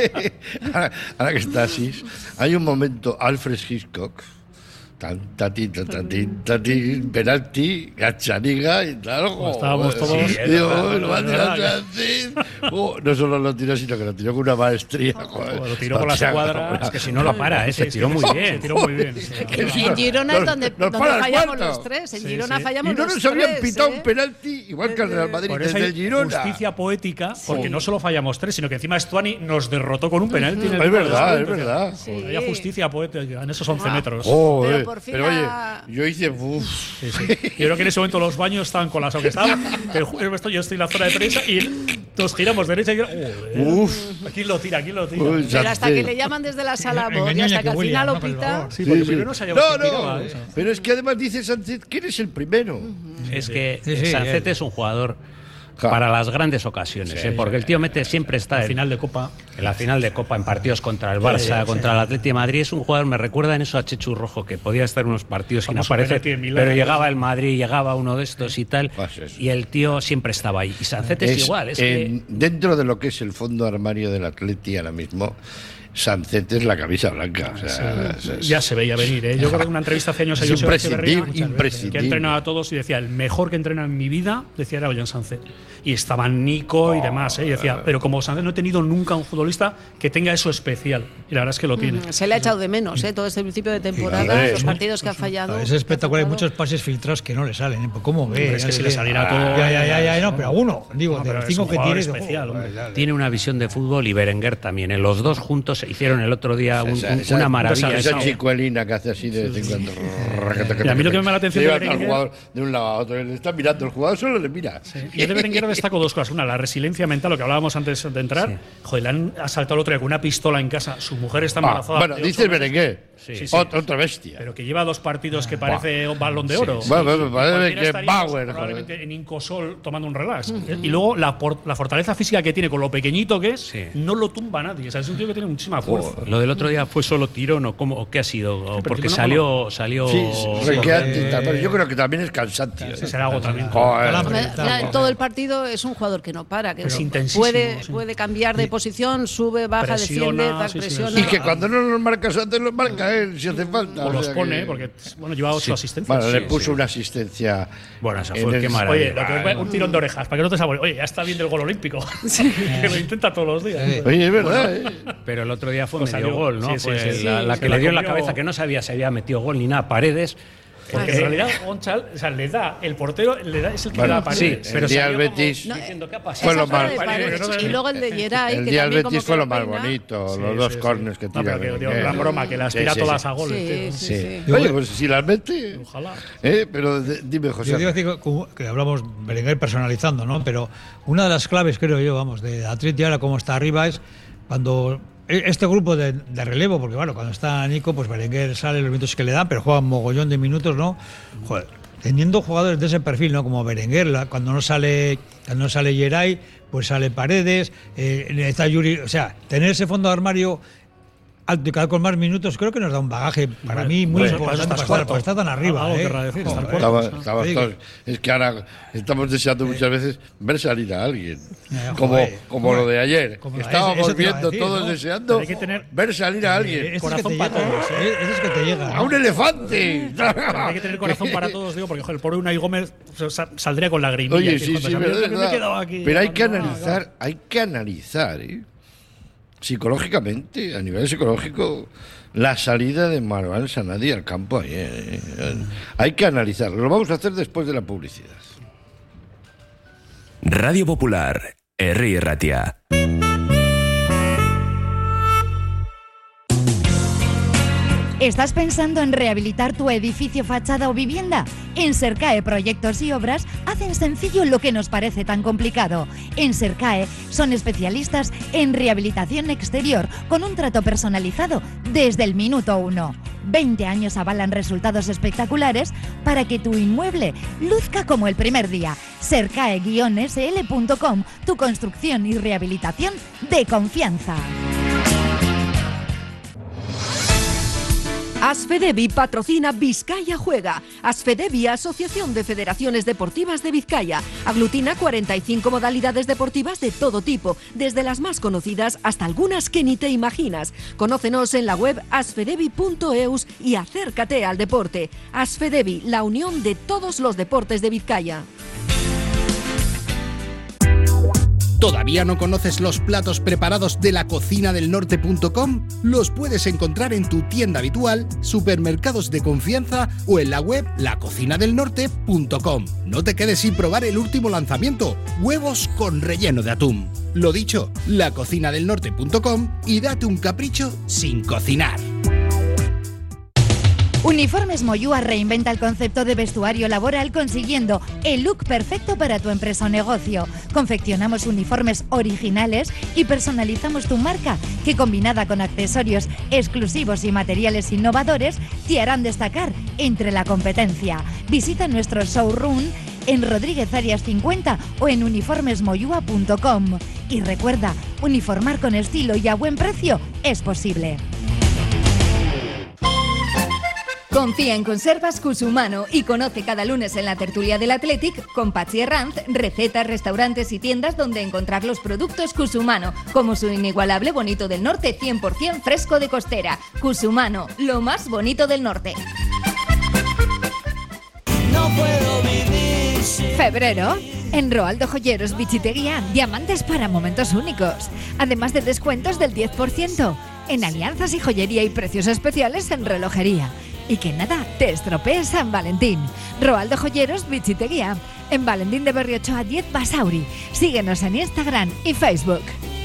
ahora, ahora que está así, hay un momento, Alfred Hitchcock, tan, tatín, tan, tatín, tatín, penalti, gachaniga y tal. Pues estábamos todos- Sí, Sí, digo, es lo va a verdad, tirar así. Oh, no solo lo tiró, sino que lo tiró con una maestría. Joder. Lo tiró por las Hostia, cuadras. Es que si no lo para, ¿eh? Se tiró muy Se bien. tiró muy bien. sí. Que Y sí, en Girona nos- es donde, nos donde para el fallamos cuarto. los tres. En Sí, Girona sí. fallamos Y no los nos habían tres, pitado ¿eh? un penalti igual que el Real Madrid Por eso desde hay el Girona. justicia poética, porque Sí. no solo fallamos tres, sino que encima Stuani nos derrotó con un penalti. en el Es primer verdad, es descuento. verdad. Sí. Había justicia poética en esos once metros. Joder, Pero por fin pero oye, la- yo hice. Uf, Sí, sí. Yo creo que en ese momento los baños estaban colapsados. Que estaban, pero yo estoy, yo estoy en la zona de prensa y nos giramos derecha y izquierda. uf. ¿Quién lo tira? ¿Quién lo tira? Uy, Pero hasta sí. que le llaman desde la sala Engañó voz y hasta a que al William, final ¿no? lo Por pita. favor. Sí, porque Sí, sí. primero no sabíamos No, quién tiraba no, eso. pero es que además dice Sánchez que eres el primero. Es que Sí, sí, Sancete él. es un jugador Ja. para las grandes ocasiones, ¿eh? Porque el tío mete siempre está Al en, final de Copa. en la final de Copa, en partidos contra el Barça, contra el Atlético de Madrid. Es un jugador, me recuerda en eso a Chechu Rojo, que podía estar en unos partidos y no Famoso aparece, penalti de Milán. pero llegaba el Madrid, llegaba uno de estos y tal, Pues eso. y el tío siempre estaba ahí. Y Sancete es, igual, es en- dentro de lo que es el fondo armario del Atleti ahora mismo, Sancete es la camisa blanca. O sea, es- es- Ya se veía venir, ¿eh? Yo creo que en una entrevista hace años a Es Joseba imprescindible, Echeverría, muchas veces, imprescindible. que entrenaba a todos y decía, el mejor que entrena en mi vida, decía, era Ollán Sánchez. Y estaban Nico y demás, ¿eh? Y decía, pero como Sánchez no he tenido nunca un futbolista que tenga eso especial. Y la verdad es que lo tiene. Mm, Se le ha echado de menos, ¿eh? Todo este principio de temporada, hombre, los es partidos que ha fallado. Es espectacular, hay que ha muchos pases filtrados que no le salen. ¿eh? Pues ¿Cómo ve? Hombre, es que si le saliera todo- Ya, ya, ya, ya, no, pero alguno. Digo, No, de pero los es cinco un que jugador tiene. especial, joder, hombre. dale. tiene una visión de fútbol y Berenguer también. En los dos juntos se hicieron el otro día un- esa- un- esa- una maravilla. Esa Esa- chicuelina que hace así de vez en cuando. Y a mí lo que me llama la atención Se de lleva al Berenguer- jugador de un lado a otro. Le está mirando el jugador, solo le mira. Y de Berenguer destaco dos cosas. Una, la resiliencia mental, lo que hablábamos antes de entrar. Joder, le han asaltado el otro día con una pistola en casa. Su mujer está Ah, embarazada. bueno, de dice ocho meses. Berenguer. Sí, sí. Ot- Otra bestia. Pero que lleva dos partidos que parece un balón de oro. Bueno, bueno, Y parece cualquiera que estaríamos Bauer, probablemente joder. en Incosol tomando un relax. Y luego la, por- la fortaleza física que tiene con lo pequeñito que es, Sí. no lo tumba nadie. O sea, es un tío que tiene muchísima fuerza. Lo del otro día fue solo tirón o cómo, o qué ha sido, o pero porque que no, salió, salió. Sí, sí, requeante y tal, pero eh, yo creo que también es cansancio. Sí, será agotamiento. Joder. Calambre. Hombre, ya en todo el partido es un jugador que no para, que Es no- intensísimo, puede, sí. puede cambiar de posición, sube, baja, Presiona, defiende, tal, sí, sí, presiona. Y que cuando no los marcas antes, los marca él, si hace falta. O o los sea pone, que- porque bueno, lleva ocho asistencias. Bueno, le Sí, puso sí. una asistencia. Bueno, esa en fue, el- qué maravilla. Oye, lo que- un tirón de orejas, para que no te sabores. Oye, ya está bien del gol olímpico. que lo intenta todos los días. Sí. Oye, es verdad, ¿eh? Pero el otro día fue Pues medio salió- gol, ¿no? sí, sí, Fue sí, la, sí, la se que la le dio en la comió- cabeza que no sabía si había metido gol ni nada. Paredes. Porque Eh, en realidad Gonchal, o sea, le da, el portero le da, es el que Bueno, le da a sí, Paredes. pero el día salió del como Betis. No, diciendo, ¿qué ha Esa pasado? Fue lo fue la más- de Paredes. Paredes. Y luego el de Geray, El que día del también como Betis que fue lo más peina. bonito, Sí, los sí, dos sí. corners que No, tira. pero que, tío, Berenguer. la broma, que las Sí, tira sí, todas sí. a goles. Sí, tío. sí, Sí. sí. Oye, pues si las mete. Ojalá. ¿Eh? Pero de- dime, José. Yo digo que, como- que hablamos Berenguer personalizando, ¿no? Pero una de las claves, creo yo, vamos, de Atleti ahora como está arriba es cuando e- este grupo de, de relevo, porque bueno, cuando está Nico, pues Berenguer sale los minutos que le dan, pero juega un mogollón de minutos, ¿no? Joder, teniendo jugadores de ese perfil, ¿no? Como Berenguer, la, cuando no sale cuando no sale Geray, pues sale Paredes, eh, está Yuri, o sea, tener ese fondo de armario alto y cada con más minutos, creo que nos da un bagaje para mí muy bueno, importante para estar, para estar tan arriba. Algo ¿eh? querrá decir, estar Joder, cuarto. Estaba- estaba Sí. todos- es que ahora estamos deseando muchas veces ver salir a alguien. Eh, como joder, como joder. lo de ayer. Como- Estábamos eso te iba a viendo decir, todos ¿no? deseando Pero hay que tener- ver salir a Eh, alguien. ese es Corazón que te para llega, todos, ¿eh? Ese es que te llega. ¡A un elefante! Hay que tener corazón para todos, digo, porque joder, el pobre Unai Gómez sa- saldría con lagrimilla. Oye, aquí, sí, cuando sí, salió, verdad, "Es que me he quedado aquí". pero hay que No, no, no, analizar, hay que analizar, ¿eh? psicológicamente, a nivel psicológico, la salida de Manuel Sanadi al campo ayer. ¿eh? Hay que analizarlo. Lo vamos a hacer después de la publicidad. Radio Popular, Herri Ratia. ¿Estás pensando en rehabilitar tu edificio, fachada o vivienda? En Sercae Proyectos y Obras hacen sencillo lo que nos parece tan complicado. En Sercae son especialistas en rehabilitación exterior con un trato personalizado desde el minuto uno. veinte años avalan resultados espectaculares para que tu inmueble luzca como el primer día. Sercae guion S L punto com, tu construcción y rehabilitación de confianza. Asfedevi patrocina Vizcaya Juega. Asfedevi, Asociación de Federaciones Deportivas de Vizcaya, aglutina cuarenta y cinco modalidades deportivas de todo tipo, desde las más conocidas hasta algunas que ni te imaginas. Conócenos en la web asfedevi punto eus y acércate al deporte. Asfedevi, la unión de todos los deportes de Vizcaya. ¿Todavía no conoces los platos preparados de la cocina del norte punto com? Los puedes encontrar en tu tienda habitual, supermercados de confianza o en la web la cocina del norte punto com. No te quedes sin probar el último lanzamiento, huevos con relleno de atún. Lo dicho, la cocina del norte punto com y date un capricho sin cocinar. Uniformes Moyúa reinventa el concepto de vestuario laboral consiguiendo el look perfecto para tu empresa o negocio. Confeccionamos uniformes originales y personalizamos tu marca, que combinada con accesorios exclusivos y materiales innovadores te harán destacar entre la competencia. Visita nuestro showroom en Rodríguez Arias cincuenta o en uniformes moyúa punto com. Y recuerda, uniformar con estilo y a buen precio es posible. Confía en Conservas Cusumano y conoce cada lunes en la tertulia del Athletic con Patxi Herranz recetas, restaurantes y tiendas donde encontrar los productos Cusumano, como su inigualable bonito del norte cien por ciento fresco de costera. Cusumano, lo más bonito del norte. No puedo vivir sin... Febrero. En Roaldo Joyeros Bichiteguía, diamantes para momentos únicos. Además de descuentos del diez por ciento. En alianzas y joyería y precios especiales en relojería. Y que nada te estropee San Valentín. Roaldo Joyeros Bichiteguía. En Valentín de Berriochoa diez Basauri. Síguenos en Instagram y Facebook.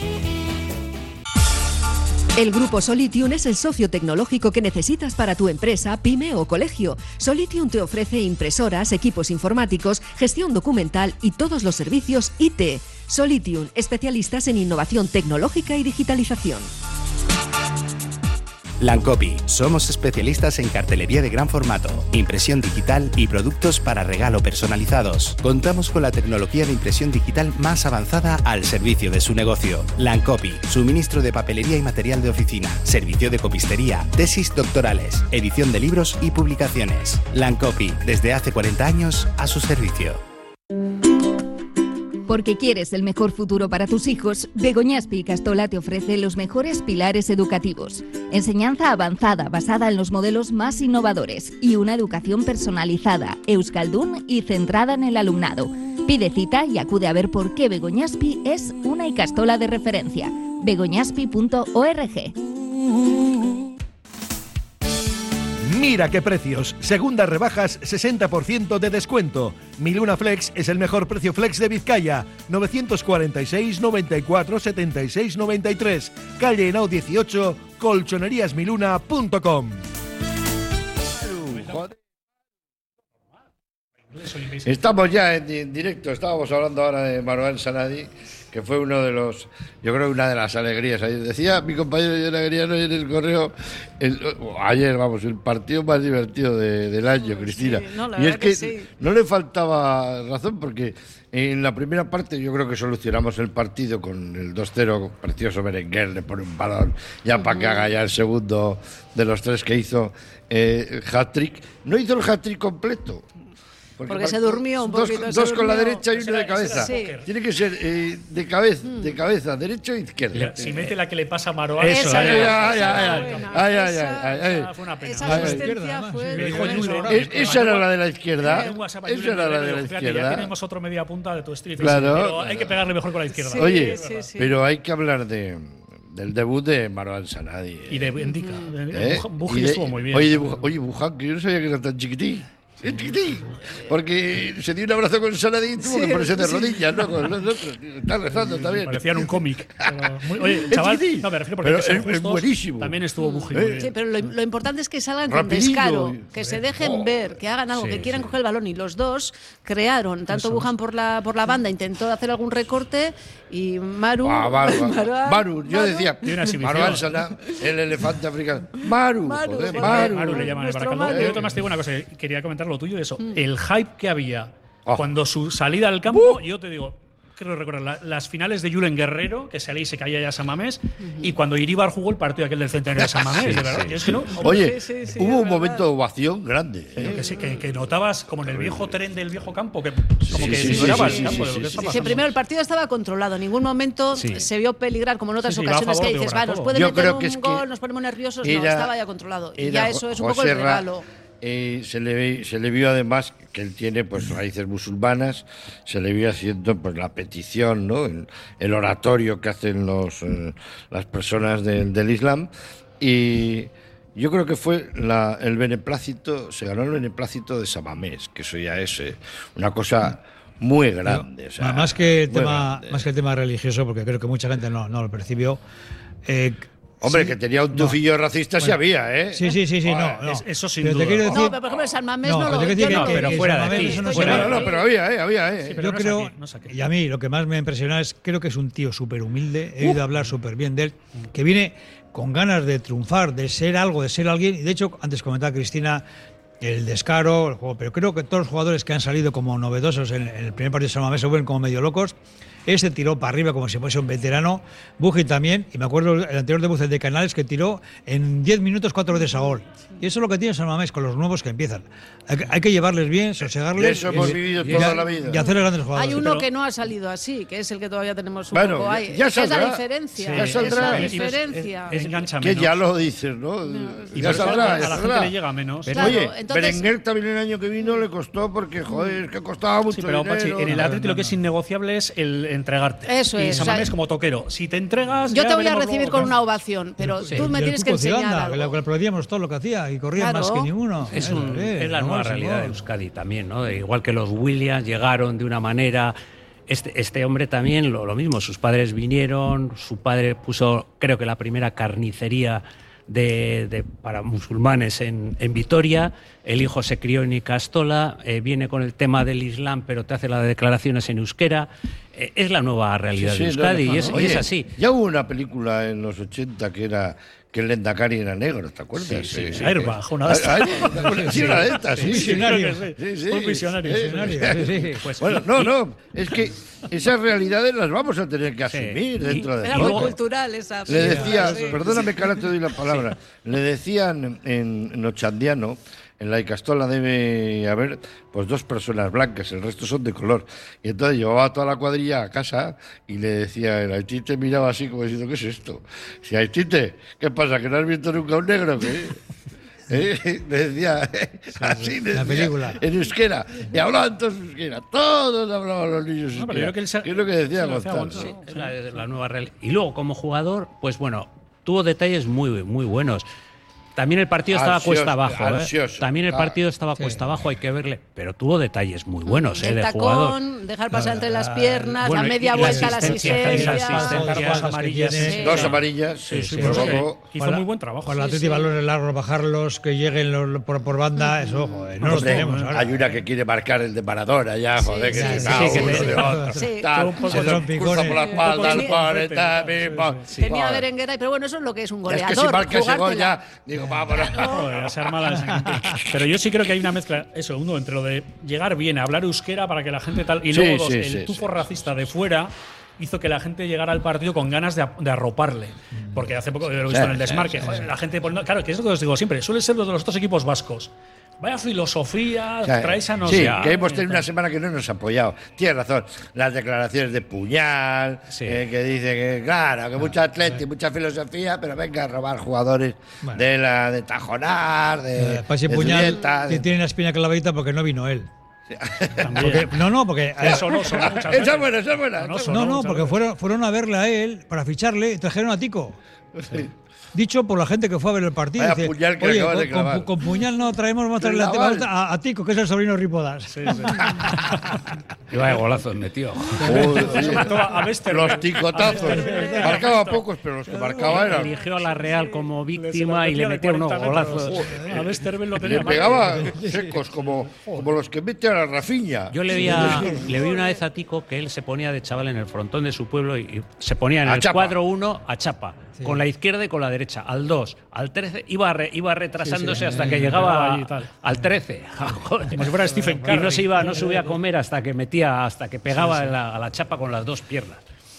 El Grupo Solitium es el socio tecnológico que necesitas para tu empresa, pyme o colegio. Solitium te ofrece impresoras, equipos informáticos, gestión documental y todos los servicios I T. Solitium, especialistas en innovación tecnológica y digitalización. Lancopy. Somos especialistas en cartelería de gran formato, impresión digital y productos para regalo personalizados. Contamos con la tecnología de impresión digital más avanzada al servicio de su negocio. Lancopy. Suministro de papelería y material de oficina, servicio de copistería, tesis doctorales, edición de libros y publicaciones. Lancopy. Desde hace cuarenta años a su servicio. Porque quieres el mejor futuro para tus hijos, Begoñaspi y Castola te ofrece los mejores pilares educativos. Enseñanza avanzada basada en los modelos más innovadores y una educación personalizada, euskaldun y centrada en el alumnado. Pide cita y acude a ver por qué Begoñaspi es una Icastola de referencia. begoñaspi punto org. Mira qué precios. Segundas rebajas, sesenta por ciento de descuento. Miluna Flex es el mejor precio flex de Vizcaya. novecientos cuarenta y seis, noventa y cuatro, setenta y seis, noventa y tres. Calle Henao dieciocho, colchonerías miluna punto com. Estamos ya en, en directo, estábamos hablando ahora de Marouane Sanadi, que fue uno de los, yo creo, una de las alegrías. Ayer decía mi compañero de alegría en el correo, el, ayer, vamos, el partido más divertido de, del año, Cristina. Sí, no, la y es que, que sí. no le faltaba razón, porque en la primera parte yo creo que solucionamos el partido con el dos cero, precioso Berenguer, le pone un balón ya para que haga ya el segundo de los tres que hizo eh, hat-trick. No hizo el hat-trick completo. Porque, porque se durmió un dos, poquito. Dos se con durmió. la derecha y uno Será, de cabeza. sí. Tiene que ser eh, de cabeza, de cabeza, derecha e izquierda. Si mete la que le pasa a Marouane. Eso, Esa, eh. esa, Ay, esa, ay, ay, buena. ay, ay, Esa- ay, ay, Esa fue una pena. Esa Ay, ay. asistencia fue. Me dijo tremenda. Julen, Es- esa era la de la izquierda. En WhatsApp, Esa era la de la fíjate, ya izquierda. tenemos otro media punta de tu street. Claro, pero claro. hay que pegarle mejor con la izquierda. Sí, Oye, sí, sí. pero hay que hablar de, del debut de Marouane Sanadi. Y de Bendica. ¿Eh? Buji Y de- estuvo muy bien. Oye, de Buja- oye, Buján, que yo no sabía que era tan chiquitín. Es chiquitín. Porque se dio un abrazo con Sanadi y tuvo Sí, que ponerse de sí. rodillas, ¿no? Con los otros. Está rezando también. Parecían un cómic. Pero muy- Oye, Es chaval, chiquitín, no me refiero porque pero hay que ser es- es justos, buenísimo. También estuvo Buji. Eh. muy bien. Sí, pero lo, lo importante es que salgan con Rapidillo. descaro, que se dejen ver, que hagan algo, Sí, que quieran sí. coger el balón. Y los dos crearon, tanto Bujan por la por la banda intentó hacer algún recorte y Maru. Ah, Maru, Maru- Maru, yo Maru- decía, Y una exhibición. Marouane Sanadi, el elefante africano. Maru, Maru, joder, sí, Maru. Maru le llaman el Nuestro Baracaldo. Maru. Yo además te digo una cosa, quería comentar lo tuyo, eso. Mm. El hype que había Oh. cuando su salida al campo, yo te digo, creo recordar la- las finales de Julen Guerrero, que salía y se caía ya San Mamés, y cuandoIribar jugó el partido aquel del centenario de San Mamés, de verdad. Y es que no, Oye, Sí, sí, sí, hubo es un verdad. momento de ovación grande. Pero ¿eh? que, sí, que, que notabas como en el viejo tren del viejo campo, que como Sí, que sí, vibraba sí, el sí, campo sí, de lo que sí, está sí. Sí, pasando. primero el partido estaba controlado, en ningún momento Sí. se vio peligrar como en otras Sí, sí, va a ocasiones favor que de dices, obra va, nos todo. puede Yo meter creo un que es que gol, nos ponemos nerviosos, no, Era- estaba ya controlado. Y era ya eso es un poco José el Ra- regalo. eh, se, le, ve- se le vio además que él tiene pues raíces musulmanas, se le vio haciendo pues la petición, ¿no? el, el oratorio que hacen los, eh, las personas del- del Islam, y yo creo que fue la- el beneplácito, se ganó el beneplácito de Samamés, que eso ya es eh, una cosa muy grande. O sea, más, que el muy tema, grande. más que el tema religioso, porque creo que mucha gente no, no lo percibió. eh, Hombre, sí, que tenía un no. tufillo racista sí Bueno, había, ¿eh? Sí, sí, sí, sí, no, Joder, no. es- eso sin Pero te duda. quiero No, decir, pero por ejemplo, el San Mamés no, no, pero lo te quiero yo decir no- que- pero que fuera San de Mamés aquí, eso no se fuera No, ve. no, no, pero había, ¿eh? Había, ¿eh? Sí, pero Yo no es creo, aquí, no es aquí. y a mí lo que más me ha impresionado es, creo que es un tío súper humilde, he oído hablar súper bien de él, que viene con ganas de triunfar, de ser algo, de ser alguien, y de hecho, antes comentaba Cristina, el descaro, el juego, pero creo que todos los jugadores que han salido como novedosos en, en el primer partido de San Mamés se vuelven como medio locos. Este tiró para arriba como si fuese un veterano. Buji también. Y me acuerdo el anterior debut de Canales que tiró en diez minutos cuatro veces a gol. Y eso es lo que tiene San Mamés con los nuevos que empiezan. Hay que, hay que llevarles bien, sosegarles. De eso hemos y- vivido y- toda y- la vida. Y hacerles grandes jugadores. Hay uno pero- que no ha salido así, que es el que todavía tenemos un Bueno, poco ya- ahí. ya es la saldrá. diferencia. Ya es saldrá. la Es- diferencia. Es, es engancha Que menos. ya lo dices, ¿no? Y ya por eso saldrá, a ya la gente saldrá. le llega menos. Claro, Oye, entonces- Berenguer también el año que vino le costó porque, joder, es que costaba mucho Sí, pero Pachi, dinero. en el Atleti lo que es innegociable es el entregarte. Eso y es, San o sea, Mamés como toquero. Si te entregas, Yo ya te voy a veremos recibir luego con qué una haces. ovación, pero Sí. tú me Y el tienes que Cuco enseñar Ciganda, que le algo. aplaudíamos todo lo que hacía y corría Claro. más que ninguno. Es, Eso, un- eh, es la no, nueva sí, realidad no. de Euskadi también, ¿no? De igual que los Williams llegaron de una manera. Este, este hombre también, lo, lo mismo, sus padres vinieron, su padre puso, creo que la primera carnicería de, de- para musulmanes en, en Vitoria, el hijo se crió en Icastola, eh, viene con el tema del Islam, pero te hace las declaraciones en euskera. Eh, es la nueva realidad Sí, sí, de Euskadi no, no, y, es, y oye, es así. Ya hubo una película en los ochenta que era que el Lendakari era negro, ¿te acuerdas? Sí, sí, Eh, sí. Airbag, una de estas. Airbag, sí, una de estas, sí. Visionario. Sí, sí. Un visionario. Sí, Visionario, sí, sí. Pues, Bueno, y- no, y- no, es que esas realidades las vamos a tener que Sí. asumir Y- dentro de Es algo poco. cultural esa. Le decía, sí. perdóname que ahora te doy la palabra, le decían en, en Ochandiano, en la Icastola debe haber pues dos personas blancas, el resto son de color. Y entonces llevaba a toda la cuadrilla a casa y le decía, el Aitite miraba así como diciendo, ¿qué es esto? Si Aitite, ¿qué pasa? ¿Que no has visto nunca un negro? ¿Qué? ¿Eh? Le decía así, le la decía, película. en euskera. Y hablaban todos euskera, todos hablaban los niños No, pero euskera. yo creo que él se- ¿Qué es lo que decía se lo hacía Gonzalo? Gonzalo. Es la, la nueva realidad. Y luego, como jugador, pues bueno, tuvo detalles muy, muy buenos. También el partido estaba Ansioso, cuesta abajo. ¿eh? ansioso. También el Ah, partido estaba sí. cuesta abajo, hay que verle. Pero tuvo detalles muy buenos, ¿eh? El De tacón, jugador. dejar pasar entre las piernas, Bueno, la media y la vuelta a la asistencia, asistencia. y la asistencia, Las amarillas. Sí. Dos amarillas, sí, Sí, sí, sí, luego- sí. Hizo muy buen trabajo. Para el Sí, Atleti sí. balones largos, bajarlos, que lleguen los- por, por banda, eso, joder, no los Hombre, tenemos ahora. hay una que quiere marcar el de Maradona ya, joder, que sí, se sí, da sí, que uno te- de otro. Sí. Tal, Un poco se de lo trompicones. cruza por la Sí, espalda, un poco al de- pone, tal, pim, pam. Tenía Joder. Berenguer ahí, pero bueno, eso es lo que es un Es goleador. que si marca ese gol jugártela. ya, digo, vámonos. Joder, ya se arma la- Pero yo sí creo que hay una mezcla, eso, uno, entre lo de llegar bien, hablar euskera para que la gente tal. Y Sí, luego dos, sí, el sí, tufo sí. racista de fuera hizo que la gente llegara al partido con ganas de, de arroparle. Porque hace poco lo he visto Sí, en el sí, desmarque. sí, joder, sí. la gente poniendo- Claro, que es lo que os digo siempre, suele ser lo de los otros equipos vascos. Vaya filosofía, O sea, traes a no sí, sé. que hemos tenido una semana que no nos ha apoyado. Tienes razón. Las declaraciones de Puñal, Sí. eh, que dice que, claro, que mucho atleti, mucha filosofía, pero venga a robar jugadores Bueno. de la de Tajonar, de, Eh, Pase de Puñal Zubieta, que de- tiene la espina clavadita porque no vino él. También. Porque- no, no, porque. Eso no, son muchas Esa veces. es buena, esa es buena. No, esa es son- No, no, muchas porque veces. fueron, fueron a verle a él para ficharle y trajeron a Tico. Dicho por la gente que fue a ver el partido. Vaya Dice, Puñal que oye, acabas con, de clavar". con- con Puñal no traemos, vamos a traerle a, Clavar. a- a Tico, que es el sobrino de Ripodas. Sí, sí. Y vaya golazos metió. Joder, oye, Sobre todo a Westerberg. los ticotazos. Marcaba pocos, pero los que marcaba eran. Eligió a la Real como Se víctima y le convertía de metía unos cuarenta metros. golazos. A Westerberg lo tenía Le mal. pegaba secos como, como los que mete a la Rafiña. Yo le vi, a- le vi una vez a Tico que él se ponía de chaval en el frontón de su pueblo y, y se ponía en A el chapa. cuadro uno a chapa, con la izquierda y con la derecha, al dos, al trece, iba, re- iba retrasándose Sí, sí, hasta eh, que pegaba llegaba ahí y tal. al trece. Joder. Como si fuera Stephen Y Curry. no se iba, no subía a comer hasta que metía, hasta que pegaba a la- a la chapa con las dos piernas.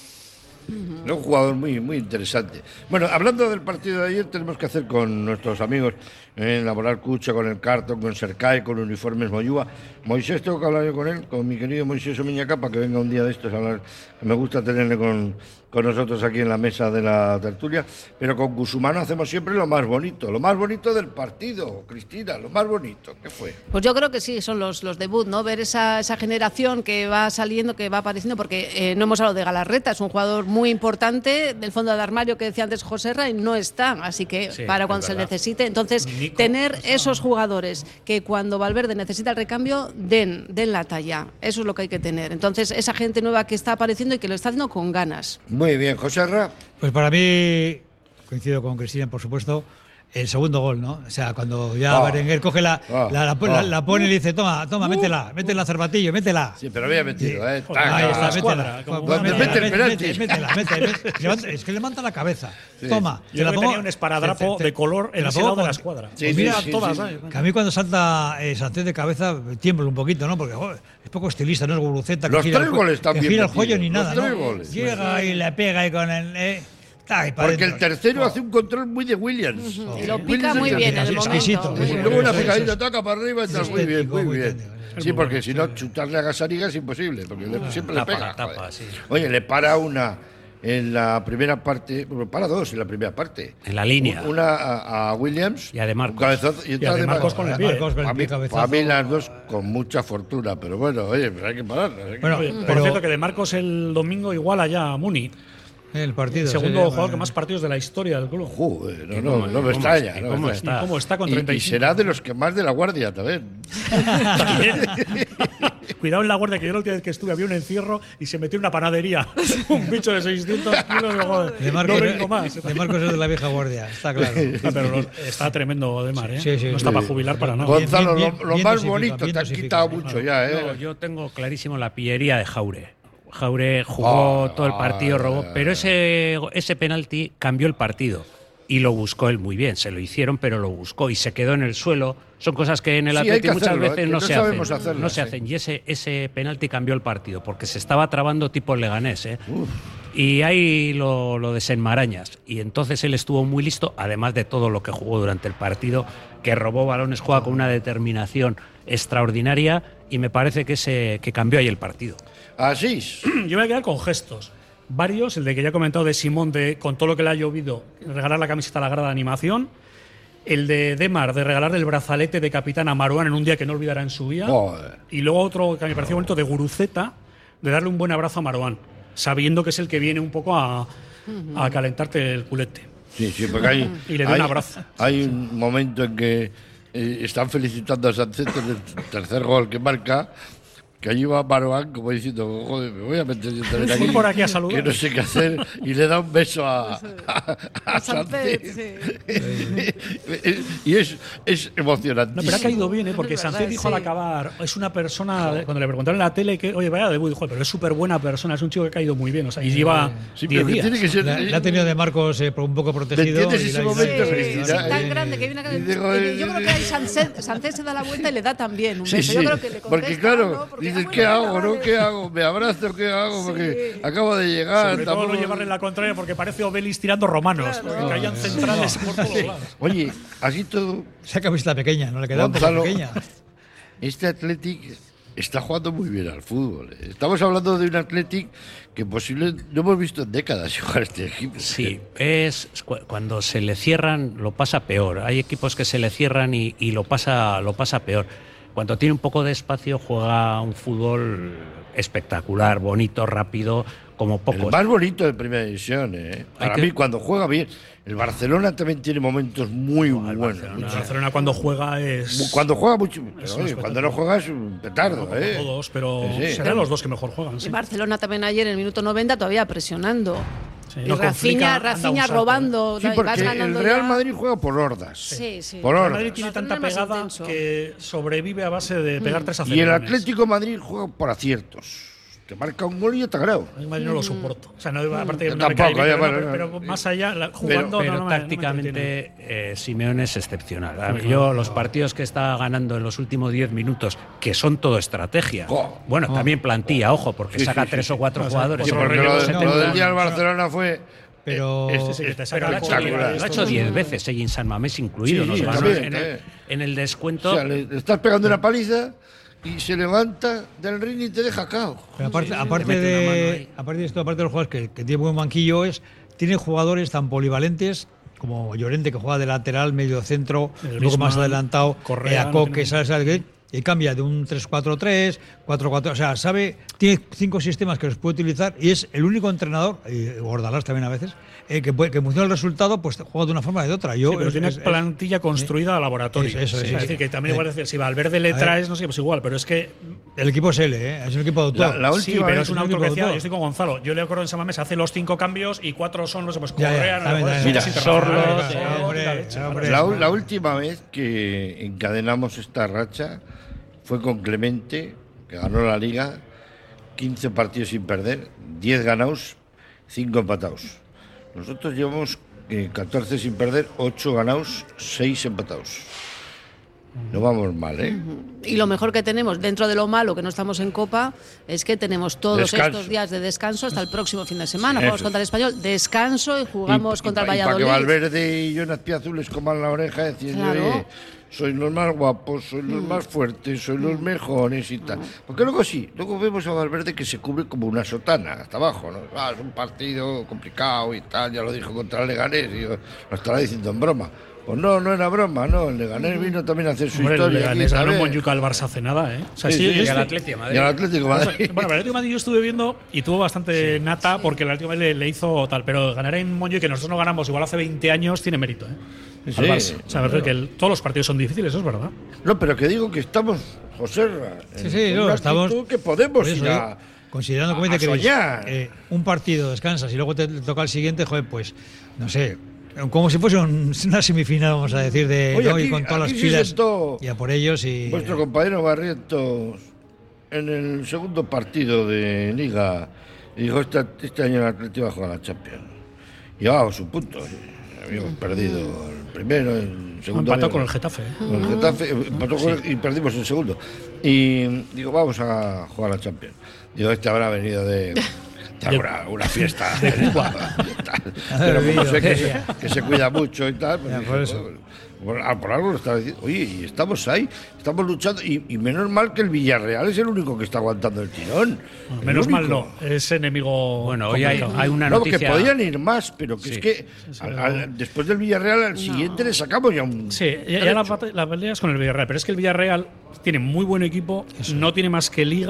Es un jugador muy, muy interesante. Bueno, hablando del partido de ayer, tenemos que hacer con nuestros amigos en Laboral Cucha, con el Carton, con Sercae, con Uniformes Moyúa. Moisés, tengo que hablar yo con él, con mi querido Moisés Omiñacá, para que venga un día de estos a hablar. Me gusta tenerle con, con nosotros aquí en la mesa de la tertulia. Pero con Gusumano hacemos siempre lo más bonito, lo más bonito del partido, Cristina, lo más bonito. ¿Qué fue? Pues yo creo que sí, son los, los debut, ¿no? Ver esa, esa generación que va saliendo, que va apareciendo, porque eh, no hemos hablado de Galarreta, es un jugador muy importante del fondo de armario que decía antes José Ra y no está, así que Sí, para es cuando se verdad. necesite. Entonces, Nico, tener esos jugadores que cuando Valverde necesita el recambio, den, den la talla. Eso es lo que hay que tener. Entonces, esa gente nueva que está apareciendo y que lo está haciendo con ganas. Muy bien, José Ra. Pues para mí, coincido con Cristina, por supuesto, el segundo gol, ¿no? O sea, cuando ya Ah. Berenguer coge la, Ah. la, la, la- Ah. la pone y le dice, toma, toma, métela, métela, Cervatillo, métela. Sí, pero había metido, ¿eh? Joder, Taca. Ahí está, la métela. escuadra, como Pues una- métela, mete el mete- penalti. mete- métela, métela, métela. Levanta- Es que levanta la cabeza. Sí. Toma. Yo creo que tenía un esparadrapo te- te- de color te en la ese pongo lado de la con- escuadra. Sí, Pues sí, mira, sí, todas, sí, ¿sabes? sí. que a mí cuando salta eh, Sánchez de cabeza tiemblo un poquito, ¿no? Porque joder, es poco estilista, no es Guruceta. Los que gira tres el cue- goles están que bien gira el metidos, cuello ni los nada, tres ¿no? goles. Llega y le pega y con el... Eh, está ahí para Porque el adentro. tercero hace un control muy de Williams. Y lo Williams pica es muy el bien en que- el exquisito, momento. Y muy luego una Eso es- picadita toca para arriba y tal. es Muy bien, estético, muy muy bien. técnico. Sí, porque si no, chutarle a Gasariga es imposible, porque le- siempre le Tapa pega. la tapa, joder. sí. Oye, le para una en la primera parte, bueno, para dos en la primera parte. En la línea. Una a, a Williams Y a De Marcos. un cabezazo, y otra a De de Marcos con el pie. Marcos con el Para pie mí, cabezazo. para mí las dos con mucha fortuna, pero bueno, oye, pues hay que pararlas. hay que- Bueno, Oye, por pero cierto, que de Marcos el domingo iguala ya a Muni, el partido. el segundo sí, jugador bueno. con más partidos de la historia del club. Joder, no, ¿Y no, cómo- no me cómo extraña. está- no cómo me está? extraña. ¿Y cómo está con Y- treinta y y cinco? será de los que más de la guardia también. Cuidado en la guardia, que yo la última vez que estuve había un encierro y se metió en una panadería. Un bicho de seiscientos kilos. Digo, joder, De Marcos, no vengo más. de Marcos es de la vieja guardia, está claro. Ah, pero lo- está tremendo de mar, ¿eh? Sí, sí, no está sí. para jubilar para nada. Gonzalo, bien, lo, bien, lo bien más dosifica, bonito bien te han dosifica, quitado sí. mucho ya, ¿eh? No, yo tengo clarísimo la pillería de Jaure. Jaure jugó Ah, todo el partido, ah, robó, pero ese, ese penalti cambió el partido y lo buscó él muy bien. Se lo hicieron, pero lo buscó y se quedó en el suelo. Son cosas que en el Sí, hay Atleti que muchas hacerlo, veces que no, no se sabemos hacen. hacerlas, no se sí. hacen. Y ese, ese penalti cambió el partido porque se estaba trabando tipo el Leganés. ¿eh? Y ahí lo, lo desenmarañas. Y entonces él estuvo muy listo, además de todo lo que jugó durante el partido, que robó balones, juega con una determinación extraordinaria y me parece que, ese, que cambió ahí el partido. Así. Yo me voy a quedar con gestos. Varios, el de que ya he comentado de Simón, de con todo lo que le ha llovido, regalar la camiseta a la grada de animación. El de Demar, de regalarle el brazalete de capitán a Marouane en un día que no olvidará en su vida. Joder. Y luego otro que me pareció bonito, de Guruceta, de darle un buen abrazo a Marouane, sabiendo que es el que viene un poco a, a calentarte el culete. Sí, sí, porque hay, y le doy hay, un abrazo. Hay un momento en que eh, están felicitando a Sánchez del tercer gol que marca, que allí va Maroán como diciendo, joder, me voy a meter yo también aquí, por aquí a saludar. que no sé qué hacer, y le da un beso a, a, a Sánchez. Y es, es emocionante. No, pero ha caído bien, ¿eh? Porque Sánchez dijo al acabar, es una persona, cuando le preguntaron en la tele que, oye, vaya debut, dijo, pero es súper buena persona, es un chico que ha caído muy bien, o sea, y lleva sí, diez pero días. tiene que ser, la, la ha tenido de Marcos eh, un poco protegido. ¿Entiendes y ese la- momento, Sí, Cristina? sí, tan Eh, grande que viene acá. y digo, Y yo eh, creo que ahí Sánchez, Sánchez se da la vuelta y le da también un Sí, beso. sí, Yo creo que le porque contesta, claro, ¿no? Porque, dices, ah, ¿qué bueno, hago? venga, ¿No? vale. ¿Qué hago? ¿Me abrazo? ¿Qué hago? Porque acabo de llegar. Sobre todo tampoco- no llevarle la contraria porque parece Obelis tirando romanos, porque caían centrales por todos lados. Oye, así todo, Esa camiseta pequeña, no le queda un poco Gonzalo, pequeña. este Athletic está jugando muy bien al fútbol. Estamos hablando de un Athletic que posible no hemos visto en décadas jugar este equipo. Sí, es cu- cuando se le cierran lo pasa peor. Hay equipos que se le cierran y, y lo pasa lo pasa peor. Cuando tiene un poco de espacio juega un fútbol espectacular, bonito, rápido, como El pocos. más bonito de Primera División, ¿eh? Para que- mí, cuando juega bien. El Barcelona también tiene momentos muy buenos. El mucho. Barcelona cuando juega es. Cuando juega mucho. Pero, Es un oye, cuando no juega es un petardo, como ¿eh? todos, pero Sí, sí. serán los dos que mejor juegan. Sí. Y Barcelona también ayer en el minuto noventa todavía presionando. Sí, y no complica, Rafinha, anda un Rafinha salto. robando. Sí, y vas porque el ganando Real ya. Madrid juega por hordas. Sí, sí. Por El hordas. Madrid tiene tanta Barcelona es más pegada intenso. que sobrevive a base de pegar tres Y el aceleraciones. Atlético de Madrid juega por aciertos. Te marca un gol y está grave. El Madrid no lo soporto. O sea, no, aparte Yo no me cae tampoco, bien, ya, pero, bueno, no, no. pero más allá, la- jugando Pero no, no me- no me tácticamente entretiene. eh, Simeone es excepcional. A mí, Sí, yo claro. los partidos que está ganando en los últimos diez minutos, que son todo estrategia. Jo. Bueno, también plantilla, ojo, porque Sí, saca sí, sí, tres sí. o cuatro No, jugadores. Sí, Otro porque relevo lo, setenta. lo del día del Barcelona fue. Pero- eh, Sí, sí, que te saca Pero lo ha hecho, espectacular. lo ha hecho diez veces, eh, en San Mamés incluido. Sí, Nos sí, ganó también, en, el, eh. en el descuento. O sea, le, le estás pegando una paliza y se levanta del ring y te deja cao. Pero aparte, Sí, sí, aparte, te mete una mano de, ahí. aparte de esto, aparte de los jugadores que, que tiene buen banquillo, es tiene jugadores tan polivalentes como Llorente, que juega de lateral, medio centro, El un poco más Griezmann, adelantado, Correa, eh, no Coque, tiene- sabe, sabe qué, y cambia de un tres cuatro tres, cuatro cuatro, o sea, sabe, tiene cinco sistemas que los puede utilizar y es el único entrenador, y Bordalás también a veces, eh, que, puede, que en función del resultado, pues juega de una forma o de otra. Yo, Sí, pero es- tiene es- es- plantilla construida a laboratorio. Eso, eso, Sí, sí, es sí. decir, que también Sí. igual decir, si Valverde le A ver. traes, no sé, pues igual, pero es que. el equipo es L, ¿eh? Es un equipo de autor. La- la Sí, última pero vez es un es un autor que equipo decía, de yo estoy con Gonzalo. Yo le acuerdo en San Mamés, hace los cinco cambios y cuatro son, no sé, pues Ya, ya, Correa, no, también, joder, también. son Mira, internacionales, Sorlos, son- eh, hombre, la leche, hombre. La, u- la última vez que encadenamos esta racha fue con Clemente, que ganó la liga, quince partidos sin perder, diez ganados, cinco empatados. Nosotros llevamos eh, catorce sin perder, ocho ganados, seis empatados. No vamos mal, ¿eh? Y lo mejor que tenemos, dentro de lo malo que no estamos en Copa, es que tenemos todos Descanso. estos días de descanso hasta el próximo fin de semana. Eso Jugamos es. contra el Español, descanso y jugamos Y- contra y el pa- y Para que Valladolid. Valverde y Jonas Piazul les coman la oreja diciendo, Claro. "Oye, sois los más guapos, sois los Mm. más fuertes, sois los mejores y tal". Porque luego sí, luego vemos a Valverde que se cubre como una sotana hasta abajo, ¿no? Ah, es un partido complicado y tal, ya lo dijo contra el Leganés, y yo, lo estará diciendo en broma. Pues no, no era broma, no, el Leganés vino también a hacer su Hombre, el historia. Leganés aquí, ganó en ¿sabes? Montjuic al Barça hace nada, ¿eh? O sea, Sí, sí, sí, yo y al estoy- Atlético de Madrid. Y al Atlético de Madrid. Bueno, el Atlético de Madrid yo estuve viendo y tuvo bastante nata porque el Atlético de Madrid le, le hizo tal, pero ganar en Montjuic, que nosotros no ganamos igual hace veinte años, tiene mérito, ¿eh? Sí, Al Barça. O sea, claro. que el- todos los partidos son difíciles, eso es verdad. No, pero que digo que estamos, José, Sí, sí, no, estamos. que podemos por eso ir digo, a, considerando a- como a dice Chris, soñar. eh, un partido descansas y luego te toca el siguiente, joder, pues, no sé, como si fuese un- una semifinal, vamos a decir, de Oye, ¿no? y aquí- con todas las aquí se pilas sentó y a por ellos y vuestro compañero Barrientos en el segundo partido de Liga y dijo, este, este año el Atlético va a jugar a la Champions. Llevábamos un punto. Habíamos perdido el primero, el segundo. Empató habíamos- con el Getafe, ¿eh? Con el Getafe, empató con el- y perdimos el segundo. Y digo, vamos a jugar a la Champions. Digo, este habrá venido de... de alguna- una fiesta de Cuba. Pero como sé que se, que se cuida mucho y tal, pues Ya, dije, por eso. "Bueno, por, ah, por algo lo estaba diciendo. Oye, y estamos ahí, estamos luchando. Y, y menos mal que el Villarreal es el único que está aguantando el tirón. El Menos mal único. no, es enemigo. Bueno, hoy hay, complicado. hay una No, noticia. que podían ir más, pero que Sí. es que al- al- después del Villarreal, al siguiente le sacamos ya un. Sí, ya, ya la, bate- la pelea es con el Villarreal, pero es que el Villarreal tiene muy buen equipo, no tiene más que Liga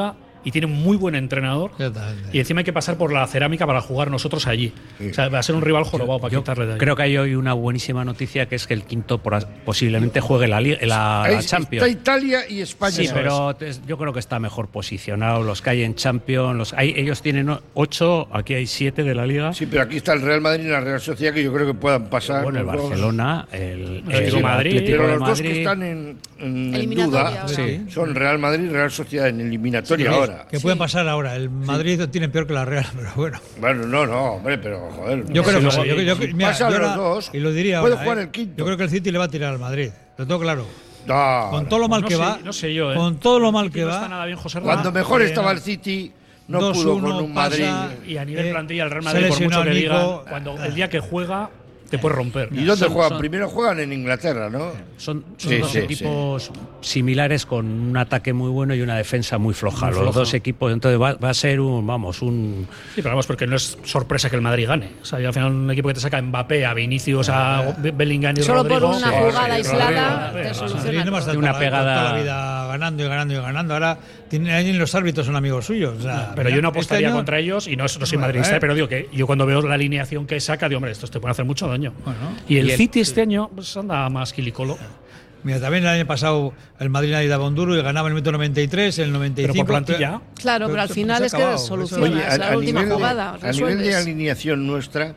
y tiene un muy buen entrenador. Y encima hay que pasar por la cerámica para jugar nosotros allí. O sea, va a ser un rival jorobado para quitarle de ahí. Creo que hay hoy una buenísima noticia, que es que el quinto por, posiblemente juegue la, la, la, la Champions. Está Italia y España. Sí, pero yo creo que está mejor posicionado. Los que hay en Champions, los, hay, ellos tienen ocho, aquí hay siete de la Liga. Sí, pero aquí está el Real Madrid y la Real Sociedad, que yo creo que puedan pasar. Bueno, el Barcelona, el, el, el Madrid, Atlético pero de los Madrid. dos que están en, en, en duda sí. son Real Madrid y Real Sociedad en eliminatoria sí, ahora. Que pueden sí. pasar ahora. El Madrid sí. tiene peor que la Real, pero bueno. Bueno, no, no, hombre, pero joder. Yo creo que sí. Yo, yo, yo, mira, pasan yo los ahora, dos. Y lo diría puede ahora, jugar ¿eh? el quinto. Yo creo que el City le va a tirar al Madrid. Lo tengo claro. No, con todo lo mal no que sé, va. No sé yo, ¿eh? Con todo lo mal que no va. Está nada bien, José Cuando mejor estaba el City. No pudo con un Madrid. Y a nivel eh, plantilla, el Real Madrid, por mucho que diga, cuando el día que juega, te puede romper. ¿Y dónde son, juegan? Son, Primero juegan en Inglaterra, ¿no? Son, son sí, dos sí, equipos sí. similares con un ataque muy bueno y una defensa muy floja. Muy Los floja. dos equipos, entonces va, va a ser un, vamos, un... Sí, pero vamos, porque no es sorpresa que el Madrid gane. O sea, y al final un equipo que te saca a Mbappé, a Vinicius, a Bellingham y Solo Rodrigo. por una sí, jugada sí, aislada Rodrigo, te sí, soluciona. No más una pegada toda la vida ganando y ganando y ganando. Ahora tienen los árbitros son amigos suyos. O sea, pero yo no apostaría este año, contra ellos y no, no soy bueno, madridista, eh. pero digo que yo cuando veo la alineación que saca, digo, hombre, estos te pueden hacer mucho daño. Bueno, y el y el, City este año pues anda más quilicolo. Mira, también el año pasado el Madrid nadie daba un duro y ganaba el minuto noventa y tres, el noventa y cinco. Pero por plantilla. Claro, pero, pero al final es que solucionas Oye, a, la a última nivel jugada. De, a nivel de alineación nuestra,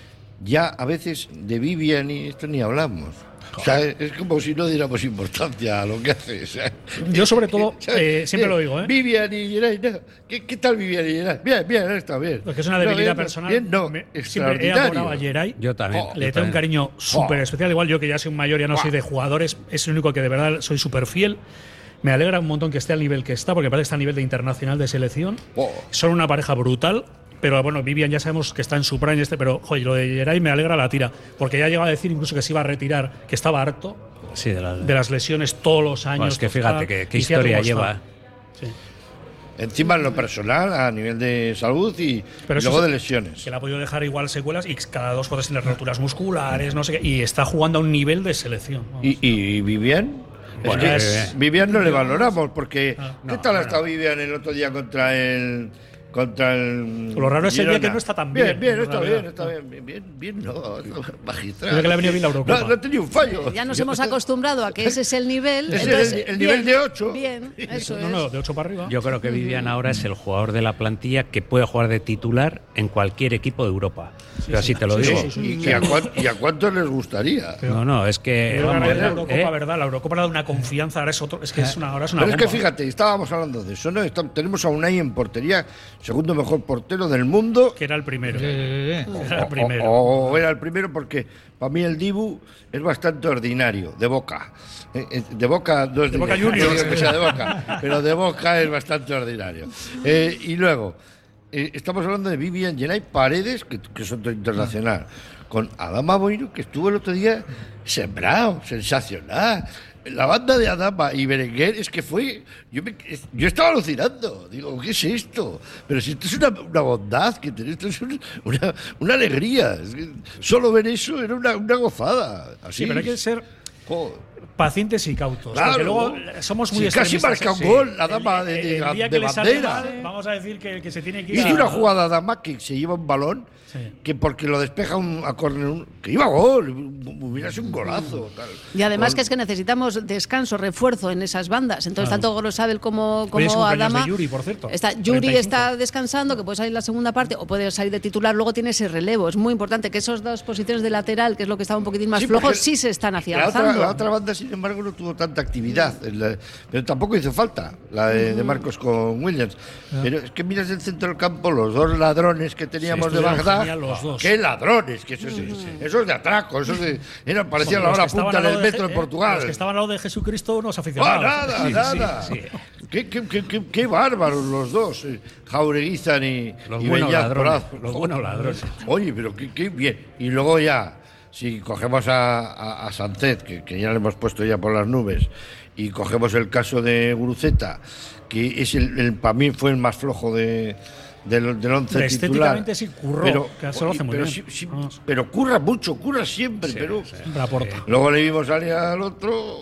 ya a veces de Vivian y esto ni hablamos. O sea, es como si no diéramos importancia a lo que hace. O sea, yo sobre todo, eh, siempre lo digo, ¿eh? Vivian y Geray, no. ¿Qué, ¿Qué tal Vivian y Geray? Bien, bien, está bien. Porque es una debilidad no, bien, personal. Bien, no, me, siempre he adorado a Geray. Yo también. Oh, le yo tengo también. un cariño súper oh. especial. Igual yo que ya soy un mayor, ya no oh. soy de jugadores, es el único que de verdad soy súper fiel. Me alegra un montón que esté al nivel que está, porque parece que está a nivel de internacional de selección. Oh. Son una pareja brutal. Pero bueno, Vivian ya sabemos que está en su prime este, pero joder, lo de Geray me alegra la tira, porque ya llegaba a decir incluso que se iba a retirar, que estaba harto sí, de, la, de las lesiones todos los años. Bueno, es que fíjate que, qué historia lleva. Sí. Encima en lo personal, a nivel de salud y, pero y luego es, de lesiones. Que le ha podido dejar igual secuelas y cada dos puedes tener roturas musculares, no sé qué, y está jugando a un nivel de selección. ¿Y, y Vivian? Bueno, es que es, Vivian no le valoramos, porque ah, ¿qué no, tal ha no. estado Vivian el otro día contra el... Contra el Lo raro es el día que no está tan bien. Bien, bien, está bien, está bien, bien, bien, bien, no, magistral. Creo que le ha venido bien la Eurocopa. No, no ha tenido un fallo. Ya nos hemos acostumbrado a que ese es el nivel. Ese entonces, es el, el bien, nivel de ocho. Bien, eso no, es. No, de ocho para arriba. Yo creo que Vivian ahora es el jugador de la plantilla que puede jugar de titular en cualquier equipo de Europa. Sí, Pero así sí, te lo sí, digo. Sí, sí, sí. ¿Y, a cuánto, ¿Y a cuántos les gustaría? Pero, no, no, es que. Pero vamos, la Eurocopa, ¿eh? ¿verdad? La Eurocopa ha dado una confianza, ahora es otro. Es que es una, ahora es una Pero bomba. es que fíjate, estábamos hablando de eso, ¿no? Estamos, tenemos a Unai en portería, segundo mejor portero del mundo. Que era el primero. Sí, sí, sí. Era el primero. O, o, o era el primero porque para mí el Dibu es bastante ordinario, de Boca. De Boca no es de, de Boca Juniors, no que sea de Boca, pero de Boca es bastante ordinario. Eh, y luego, eh, estamos hablando de Vivian Geray Paredes, que, que es otro internacional, con Adama Boiro, que estuvo el otro día sembrado, sensacional. La banda de Adama y Berenguer es que fue... Yo, me, yo estaba alucinando. Digo, ¿qué es esto? Pero si esto es una, una bondad, que tener, esto es un, una, una alegría. Es que solo ver eso era una, una gozada. Así. Sí, pero hay que ser... Joder. Pacientes y cautos. Claro. Porque luego somos muy sí, casi marca un sí. gol la dama de, de, el, el día de que bandera. Mal, vamos a decir que, que se tiene que ir. Hizo a... una jugada Adama que se lleva un balón, sí. que porque lo despeja un, a córner, un, que iba a gol, hubiera sido un golazo. Tal. Y además gol. que es que necesitamos descanso, refuerzo en esas bandas. Entonces, claro. tanto Gorosabel como, como Oye, Adama. De Yuri, por cierto. Está, Yuri está descansando, que puede salir la segunda parte o puede salir de titular. Luego tiene ese relevo. Es muy importante que esas dos posiciones de lateral, que es lo que estaba un poquitín más sí, flojo, sí se están afianzando. La otra, la otra banda, sin embargo, no tuvo tanta actividad. La, pero tampoco hizo falta la de, de Marcos con Williams. No. Pero es que miras el centro del campo, los dos ladrones que teníamos sí, de Bagdad. Los dos. ¡Qué ladrones! Que eso, es, uh-huh. eso es de atraco, eso es de, era, parecía la hora punta del metro de, en Portugal. Los que estaban al lado de Jesucristo, unos aficionados. Oh, nada, sí, nada. Sí, sí. Qué, qué, qué, qué, qué bárbaros los dos, eh, Jaureguizan y, los y buenos ladrones. Coraz. Los buenos ladrones. Oye, pero qué, qué bien. Y luego ya, si cogemos a, a, a Sancet, que, que ya le hemos puesto ya por las nubes, y cogemos el caso de Guruceta, que es el, el para mí fue el más flojo de, del, del once titular. Estéticamente sí curró, pero, que se lo hace muy pero, bien. Sí, sí, pero curra mucho, curra siempre. Sí, pero siempre aporta. Luego le vimos salir al otro...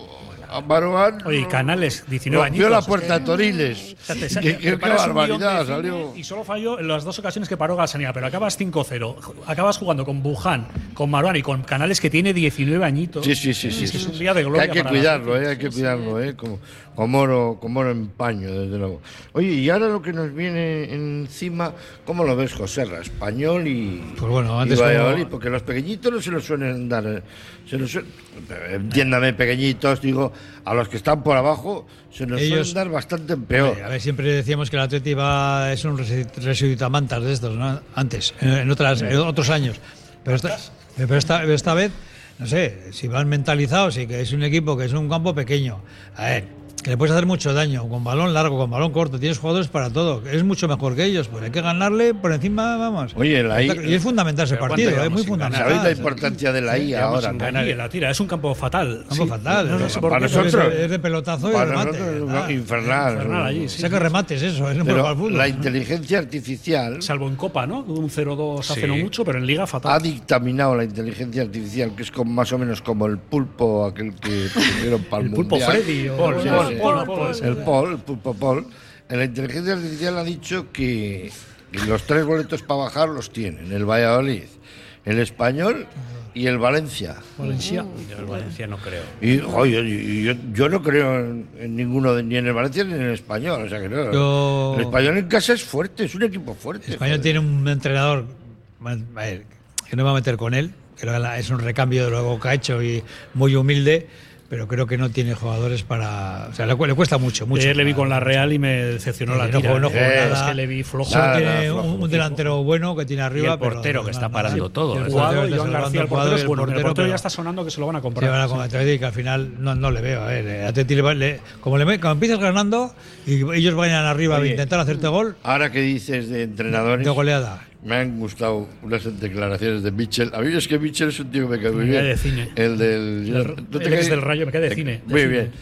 a Maroán. Oye, Canales, diecinueve años. Rompió la puerta a Toriles. O sea, te Qué- sa- qué- te qué paras un guión barbaridad de cine salió. Y solo falló en las dos ocasiones que paró Gassanía, pero acabas cinco cero. Acabas jugando con Buján, con Marouane y con Canales, que tiene diecinueve añitos. Sí, sí, sí, sí. Es que es sí. un día de Que gloria. hay que para cuidarlo, la- eh, hay que cuidarlo, eh, como, como oro, como oro en paño, desde luego. Oye, y ahora lo que nos viene encima, ¿cómo lo ves, José? Español y, Pues bueno, y antes Valladolid, como- porque los pequeñitos no se los suelen dar, eh, se los suelen- entiéndame, pequeñitos, digo, a los que están por abajo se nos Ellos- suelen dar bastante peor. A ver, siempre decíamos que el Atleti va, es un resucitamantas de estos, ¿no? Antes, en, en otras, en otros años. Pero esta, pero, esta, pero esta vez, no sé, si van mentalizados y que es un equipo que es un campo pequeño. A ver, que le puedes hacer mucho daño, con balón largo, con balón corto, tienes jugadores para todo, es mucho mejor que ellos, pues hay que ganarle por encima, vamos. Oye, la I- y es fundamental ese Pero ¿cuánto partido, es llevamos muy sin fundamental. ¿Sabéis la importancia de la I Llevamos ahora? sin ganar y la tira. Es un campo fatal. Campo fatal. No, no sé por Para qué, pero nosotros- es de pelotazo y Para remate. nosotros, Ah, no, infernal. infernal allí, sí. Saca remates, eso, es un Pero al fútbol. la inteligencia artificial Salvo en Copa, ¿no? Un cero dos hace Sí. no mucho, pero en Liga ha fatal. dictaminado la inteligencia artificial, que es como, más o menos como el pulpo, aquel que pusieron para el, El pulpo mundial. Freddy o- Paul, sí, Paul, sí. Paul, Paul, el Paul, el pulpo Paul. La inteligencia artificial ha dicho que, que los tres boletos para bajar los tienen: el Valladolid, el Español y el Valencia. Valencia. Yo el Valencia no creo. Y oye, y yo, yo no creo en, en ninguno, de- ni en el Valencia ni en el Español. O sea que no. Yo- El Español en casa es fuerte, es un equipo fuerte. España joder. tiene un entrenador, a ver, que no me va a meter con él, que es un recambio de lo que ha hecho y muy humilde, pero creo que no tiene jugadores para. O sea, le, cu- le cuesta mucho, mucho. Ayer le vi con la Real y me decepcionó Sí, la no tira. jugó- no ¿eh? jugó Es nada. que le vi flojo. Solo Nada, tiene nada, flojo, un, un delantero bueno que tiene arriba. Y el pero portero, lo que demás está nada. parando todo, Y el ¿eh? portero Jugado, está Joan salvando García, el jugador portero y es bueno. El portero pero- ya está sonando que se lo van a Sí, comprar. ahora Sí. con Atleti, que al final no, no le veo. A ver, el Atleti le va- le- como, le, como empiezas ganando y ellos vayan arriba Oye, a intentar hacerte gol, Ahora que dices de entrenadores, de goleada. me han gustado unas declaraciones de Mitchell. A mí es que Mitchell es un tío que me cae muy Me bien. cae de cine. El del. El- ¿no te el ex cae? del Rayo, me cae de cine, de Muy cine. bien.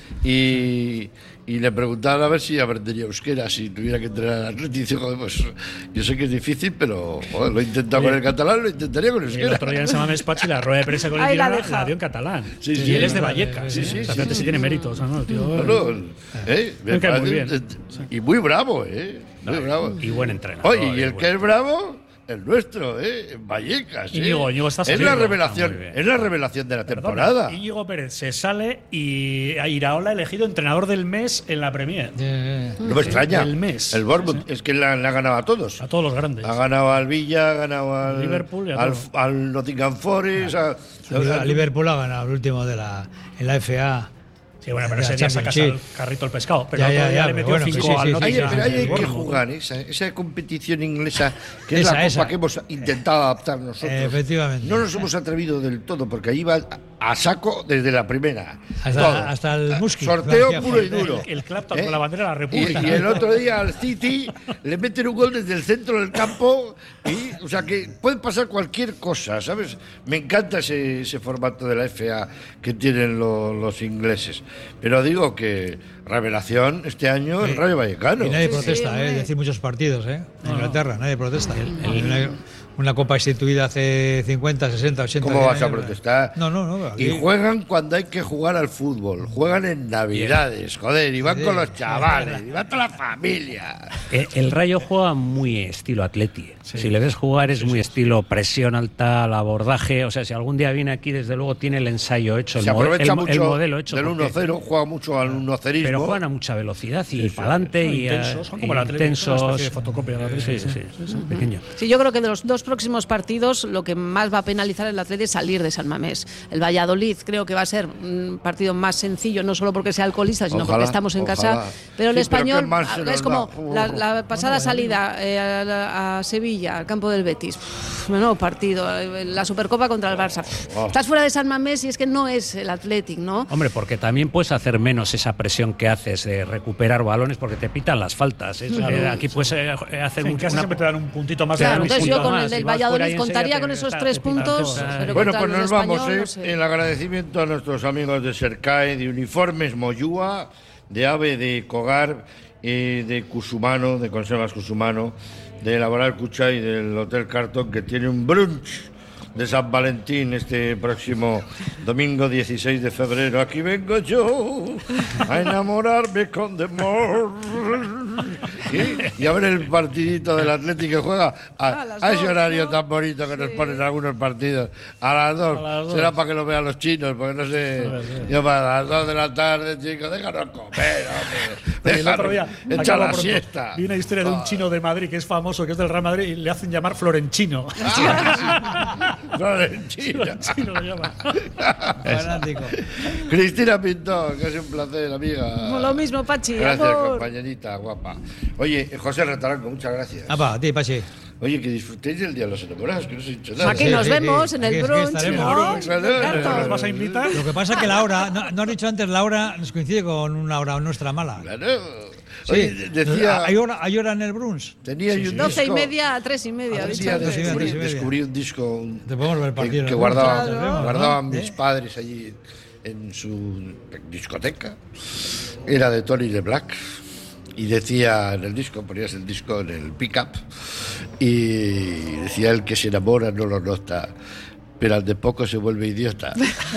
Y, y le preguntaban a ver si aprendería euskera, si tuviera que entrenar al Atleti. Y dice, joder, pues yo sé que es difícil, pero joder, lo he intentado con el catalán, lo intentaría con El euskera. otro día en San Mamés Pachi la rueda de prensa con el Ahí la Girona deja. la dio en catalán. Sí, y sí, él es de sí, Vallecas. sí, ¿eh? sí, O sea, sí, fíjate sí. si tiene méritos. ¿no? El tío, No, no, ¿eh? Me cae muy parece- Y muy bravo, ¿eh? Muy bravo. Y buen entrenador. Oye, y y el buen- que es bravo, el nuestro, ¿eh? En Vallecas. ¿eh? Íñigo, Íñigo está es la saliendo. revelación, Está muy bien. es la revelación de la Perdona, temporada. Íñigo Pérez se sale y a Iraola elegido entrenador del mes en la Premier. No me extraña. El mes. El Bournemouth es que le ha, le ha ganado a todos. A todos los grandes. Ha ganado al Villa, ha ganado al Liverpool y a al, todo. al Nottingham Forest. a- A Liverpool ha ganado el último de la, en la F A. Sí, bueno, pero La ese día sacas al Championship. carrito el pescado. Pero Ya, el otro ya, día ya, le pero metió bueno, cinco sí, sí, al sí, Ahí, Nottingham. pero ahí hay del que Bournemouth. jugar esa, esa competición inglesa, que Esa, es la copa esa. que hemos intentado adaptar nosotros. Efectivamente. No nos hemos atrevido del todo, porque ahí va a, a saco desde la primera. Hasta, Todo. hasta el Musky. Sorteo puro y duro. El Clapton ¿Eh? con la bandera de la Y, República. y el otro día al City le meten un gol desde el centro del campo. Y, o sea que puede pasar cualquier cosa, ¿sabes? Me encanta ese, ese formato de la F A que tienen lo- los ingleses. Pero digo que revelación este año el Rayo Vallecano. Y nadie Sí, sí, protesta, hombre. ¿eh? Es decir, muchos partidos, ¿eh? En Inglaterra, nadie protesta. Una, una copa instituida hace cincuenta, sesenta, ochenta ¿Cómo vas a años. protestar? No, no, no. aquí- Y juegan cuando hay que jugar al fútbol. Juegan en Navidades, joder, y van Sí, con los sí, chavales, y van toda la familia. Eh, El Rayo juega muy estilo Atleti. Si le ves jugar es muy estilo presión alta, al abordaje. O sea, si algún día viene aquí, desde luego tiene el ensayo hecho, el, Se mo- aprovecha el mo- el mucho modelo hecho. del porque- uno cero, juega mucho al uno cero. Pero juegan a mucha velocidad y Sí, sí. para adelante Son y eh, intensos, son como el Atleti, son una intensos. especie de fotocopia del Atleti, Sí, sí. sí, sí, sí, pequeño. Sí, yo creo que de los dos próximos partidos lo que más va a penalizar el Atleti es salir de San Mamés. El Valladolid creo que va a ser un partido más sencillo, no solo porque sea alcoholista, sino Ojalá, porque estamos en ojalá. casa. Pero el Sí, pero español qué mal se es nos como da. la, la pasada salida eh, a, la- a Sevilla, al campo del Betis. Uf, menudo partido. eh, La Supercopa contra el Barça. Oh. Estás fuera de San Mamés y es que no es el Athletic, ¿no? Hombre, porque también puedes hacer menos esa presión que haces de recuperar balones porque te pitan las faltas. Es- Claro. eh, aquí puedes eh, hacer En un, casa una- siempre te dan un puntito más. Claro, de entonces yo con más, el del si vas fuera Valladolid y enseguida contaría te- con esos te tres pitan puntos. todo. pero Bueno, contra pues los nos del vamos, Español, ¿eh? no sé. El agradecimiento a nuestros amigos de Sercae, de Uniformes Moyúa, de AVE de Cogar, eh, de Cusumano, de Conservas Cusumano, de Laboral Cucha y del Hotel Carton, que tiene un brunch de San Valentín este próximo domingo dieciséis de febrero. Aquí vengo yo a enamorarme con demor. Y, y a ver el partidito del Atlético que juega a, a, a ese dos, horario ¿no? tan bonito que sí. nos ponen algunos partidos. A las dos. A las dos. Será para que lo vean los chinos, porque no sé. Sí, sí. Yo para las dos de la tarde, chicos, déjanos comer, hombre. El otro día, echar la siesta. Vi una historia de un chino de Madrid que es famoso, que es del Real Madrid, y le hacen llamar Florenchino. Ah, sí. Florenchino. Florenchino lo llama. Fanático. Cristina Pintón, que es un placer, amiga. No, lo mismo, Pachi. Gracias, amor. compañerita, guapa. Oye, José Retaranco, muchas gracias. Ah, va, a ti, Pachi. Oye, que disfrutéis del Día de los Enamorados, que no se ha dicho nada. Aquí sí, nos sí, vemos sí. en el aquí brunch, es ¿no? ¿Nos vas a invitar? Lo que pasa es que la hora, no, no has dicho antes, la hora nos coincide con una hora nuestra mala. Claro. Sí, Oye, decía, ¿hay hora, ¿hay hora en el brunch? Tenía sí, sí. un doce disco, y media a tres y media. Decía, descubrí, descubrí un disco Te podemos ver partido que, que guardaba, claro. guardaban ¿Eh? mis padres allí en su discoteca. Era de Tony de Black. Y decía en el disco, ponías el disco en el pick-up, y decía: el que se enamora no lo nota, pero al de poco se vuelve idiota.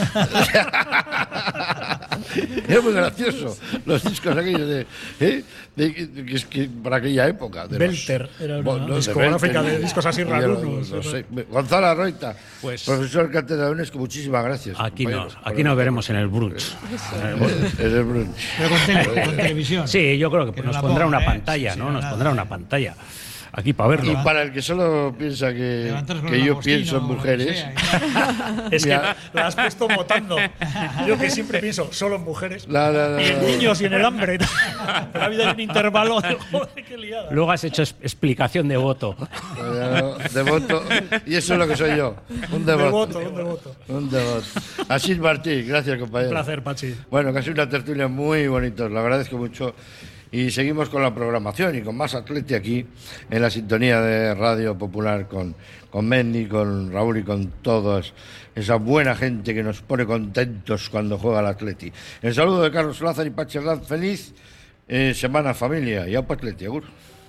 Era muy gracioso los discos aquellos de, ¿eh? de, de, de, que para aquella época. De Belter, los, era una bueno, no, discográfica de, de discos así raros. No, no sé. Gonzalo Arroita, pues, profesor cátedra de UNESCO, muchísimas gracias. Aquí nos, aquí nos veremos en el brunch. En el brunch. Pero con, tele, con televisión. Sí, yo creo que, que nos no pondrá ponga, una ¿eh? pantalla, sí, ¿no? no Nos nada. pondrá una pantalla. Aquí para verlo. Y para el que solo piensa que, que yo pienso en mujeres. Sea, es que la, la has puesto votando. Yo que siempre pienso solo en mujeres. La, la, la, y en niños y en el hambre. Pero ha habido un intervalo de joder, qué liada. Luego has hecho explicación de voto. De voto. Y eso es lo que soy yo. Un devoto. De voto, un devoto. Un devoto. Así Martín, gracias, compañero. Un placer, Pachi. Bueno, casi una tertulia muy bonita, lo agradezco mucho. Y seguimos con la programación y con más Atleti aquí en la sintonía de Radio Popular con, con Mendy, con Raúl y con todos esa buena gente que nos pone contentos cuando juega el Atleti. El saludo de Carlos Lázaro y Pachi Hernández. Feliz eh, semana, familia. Y a Atleti, agur.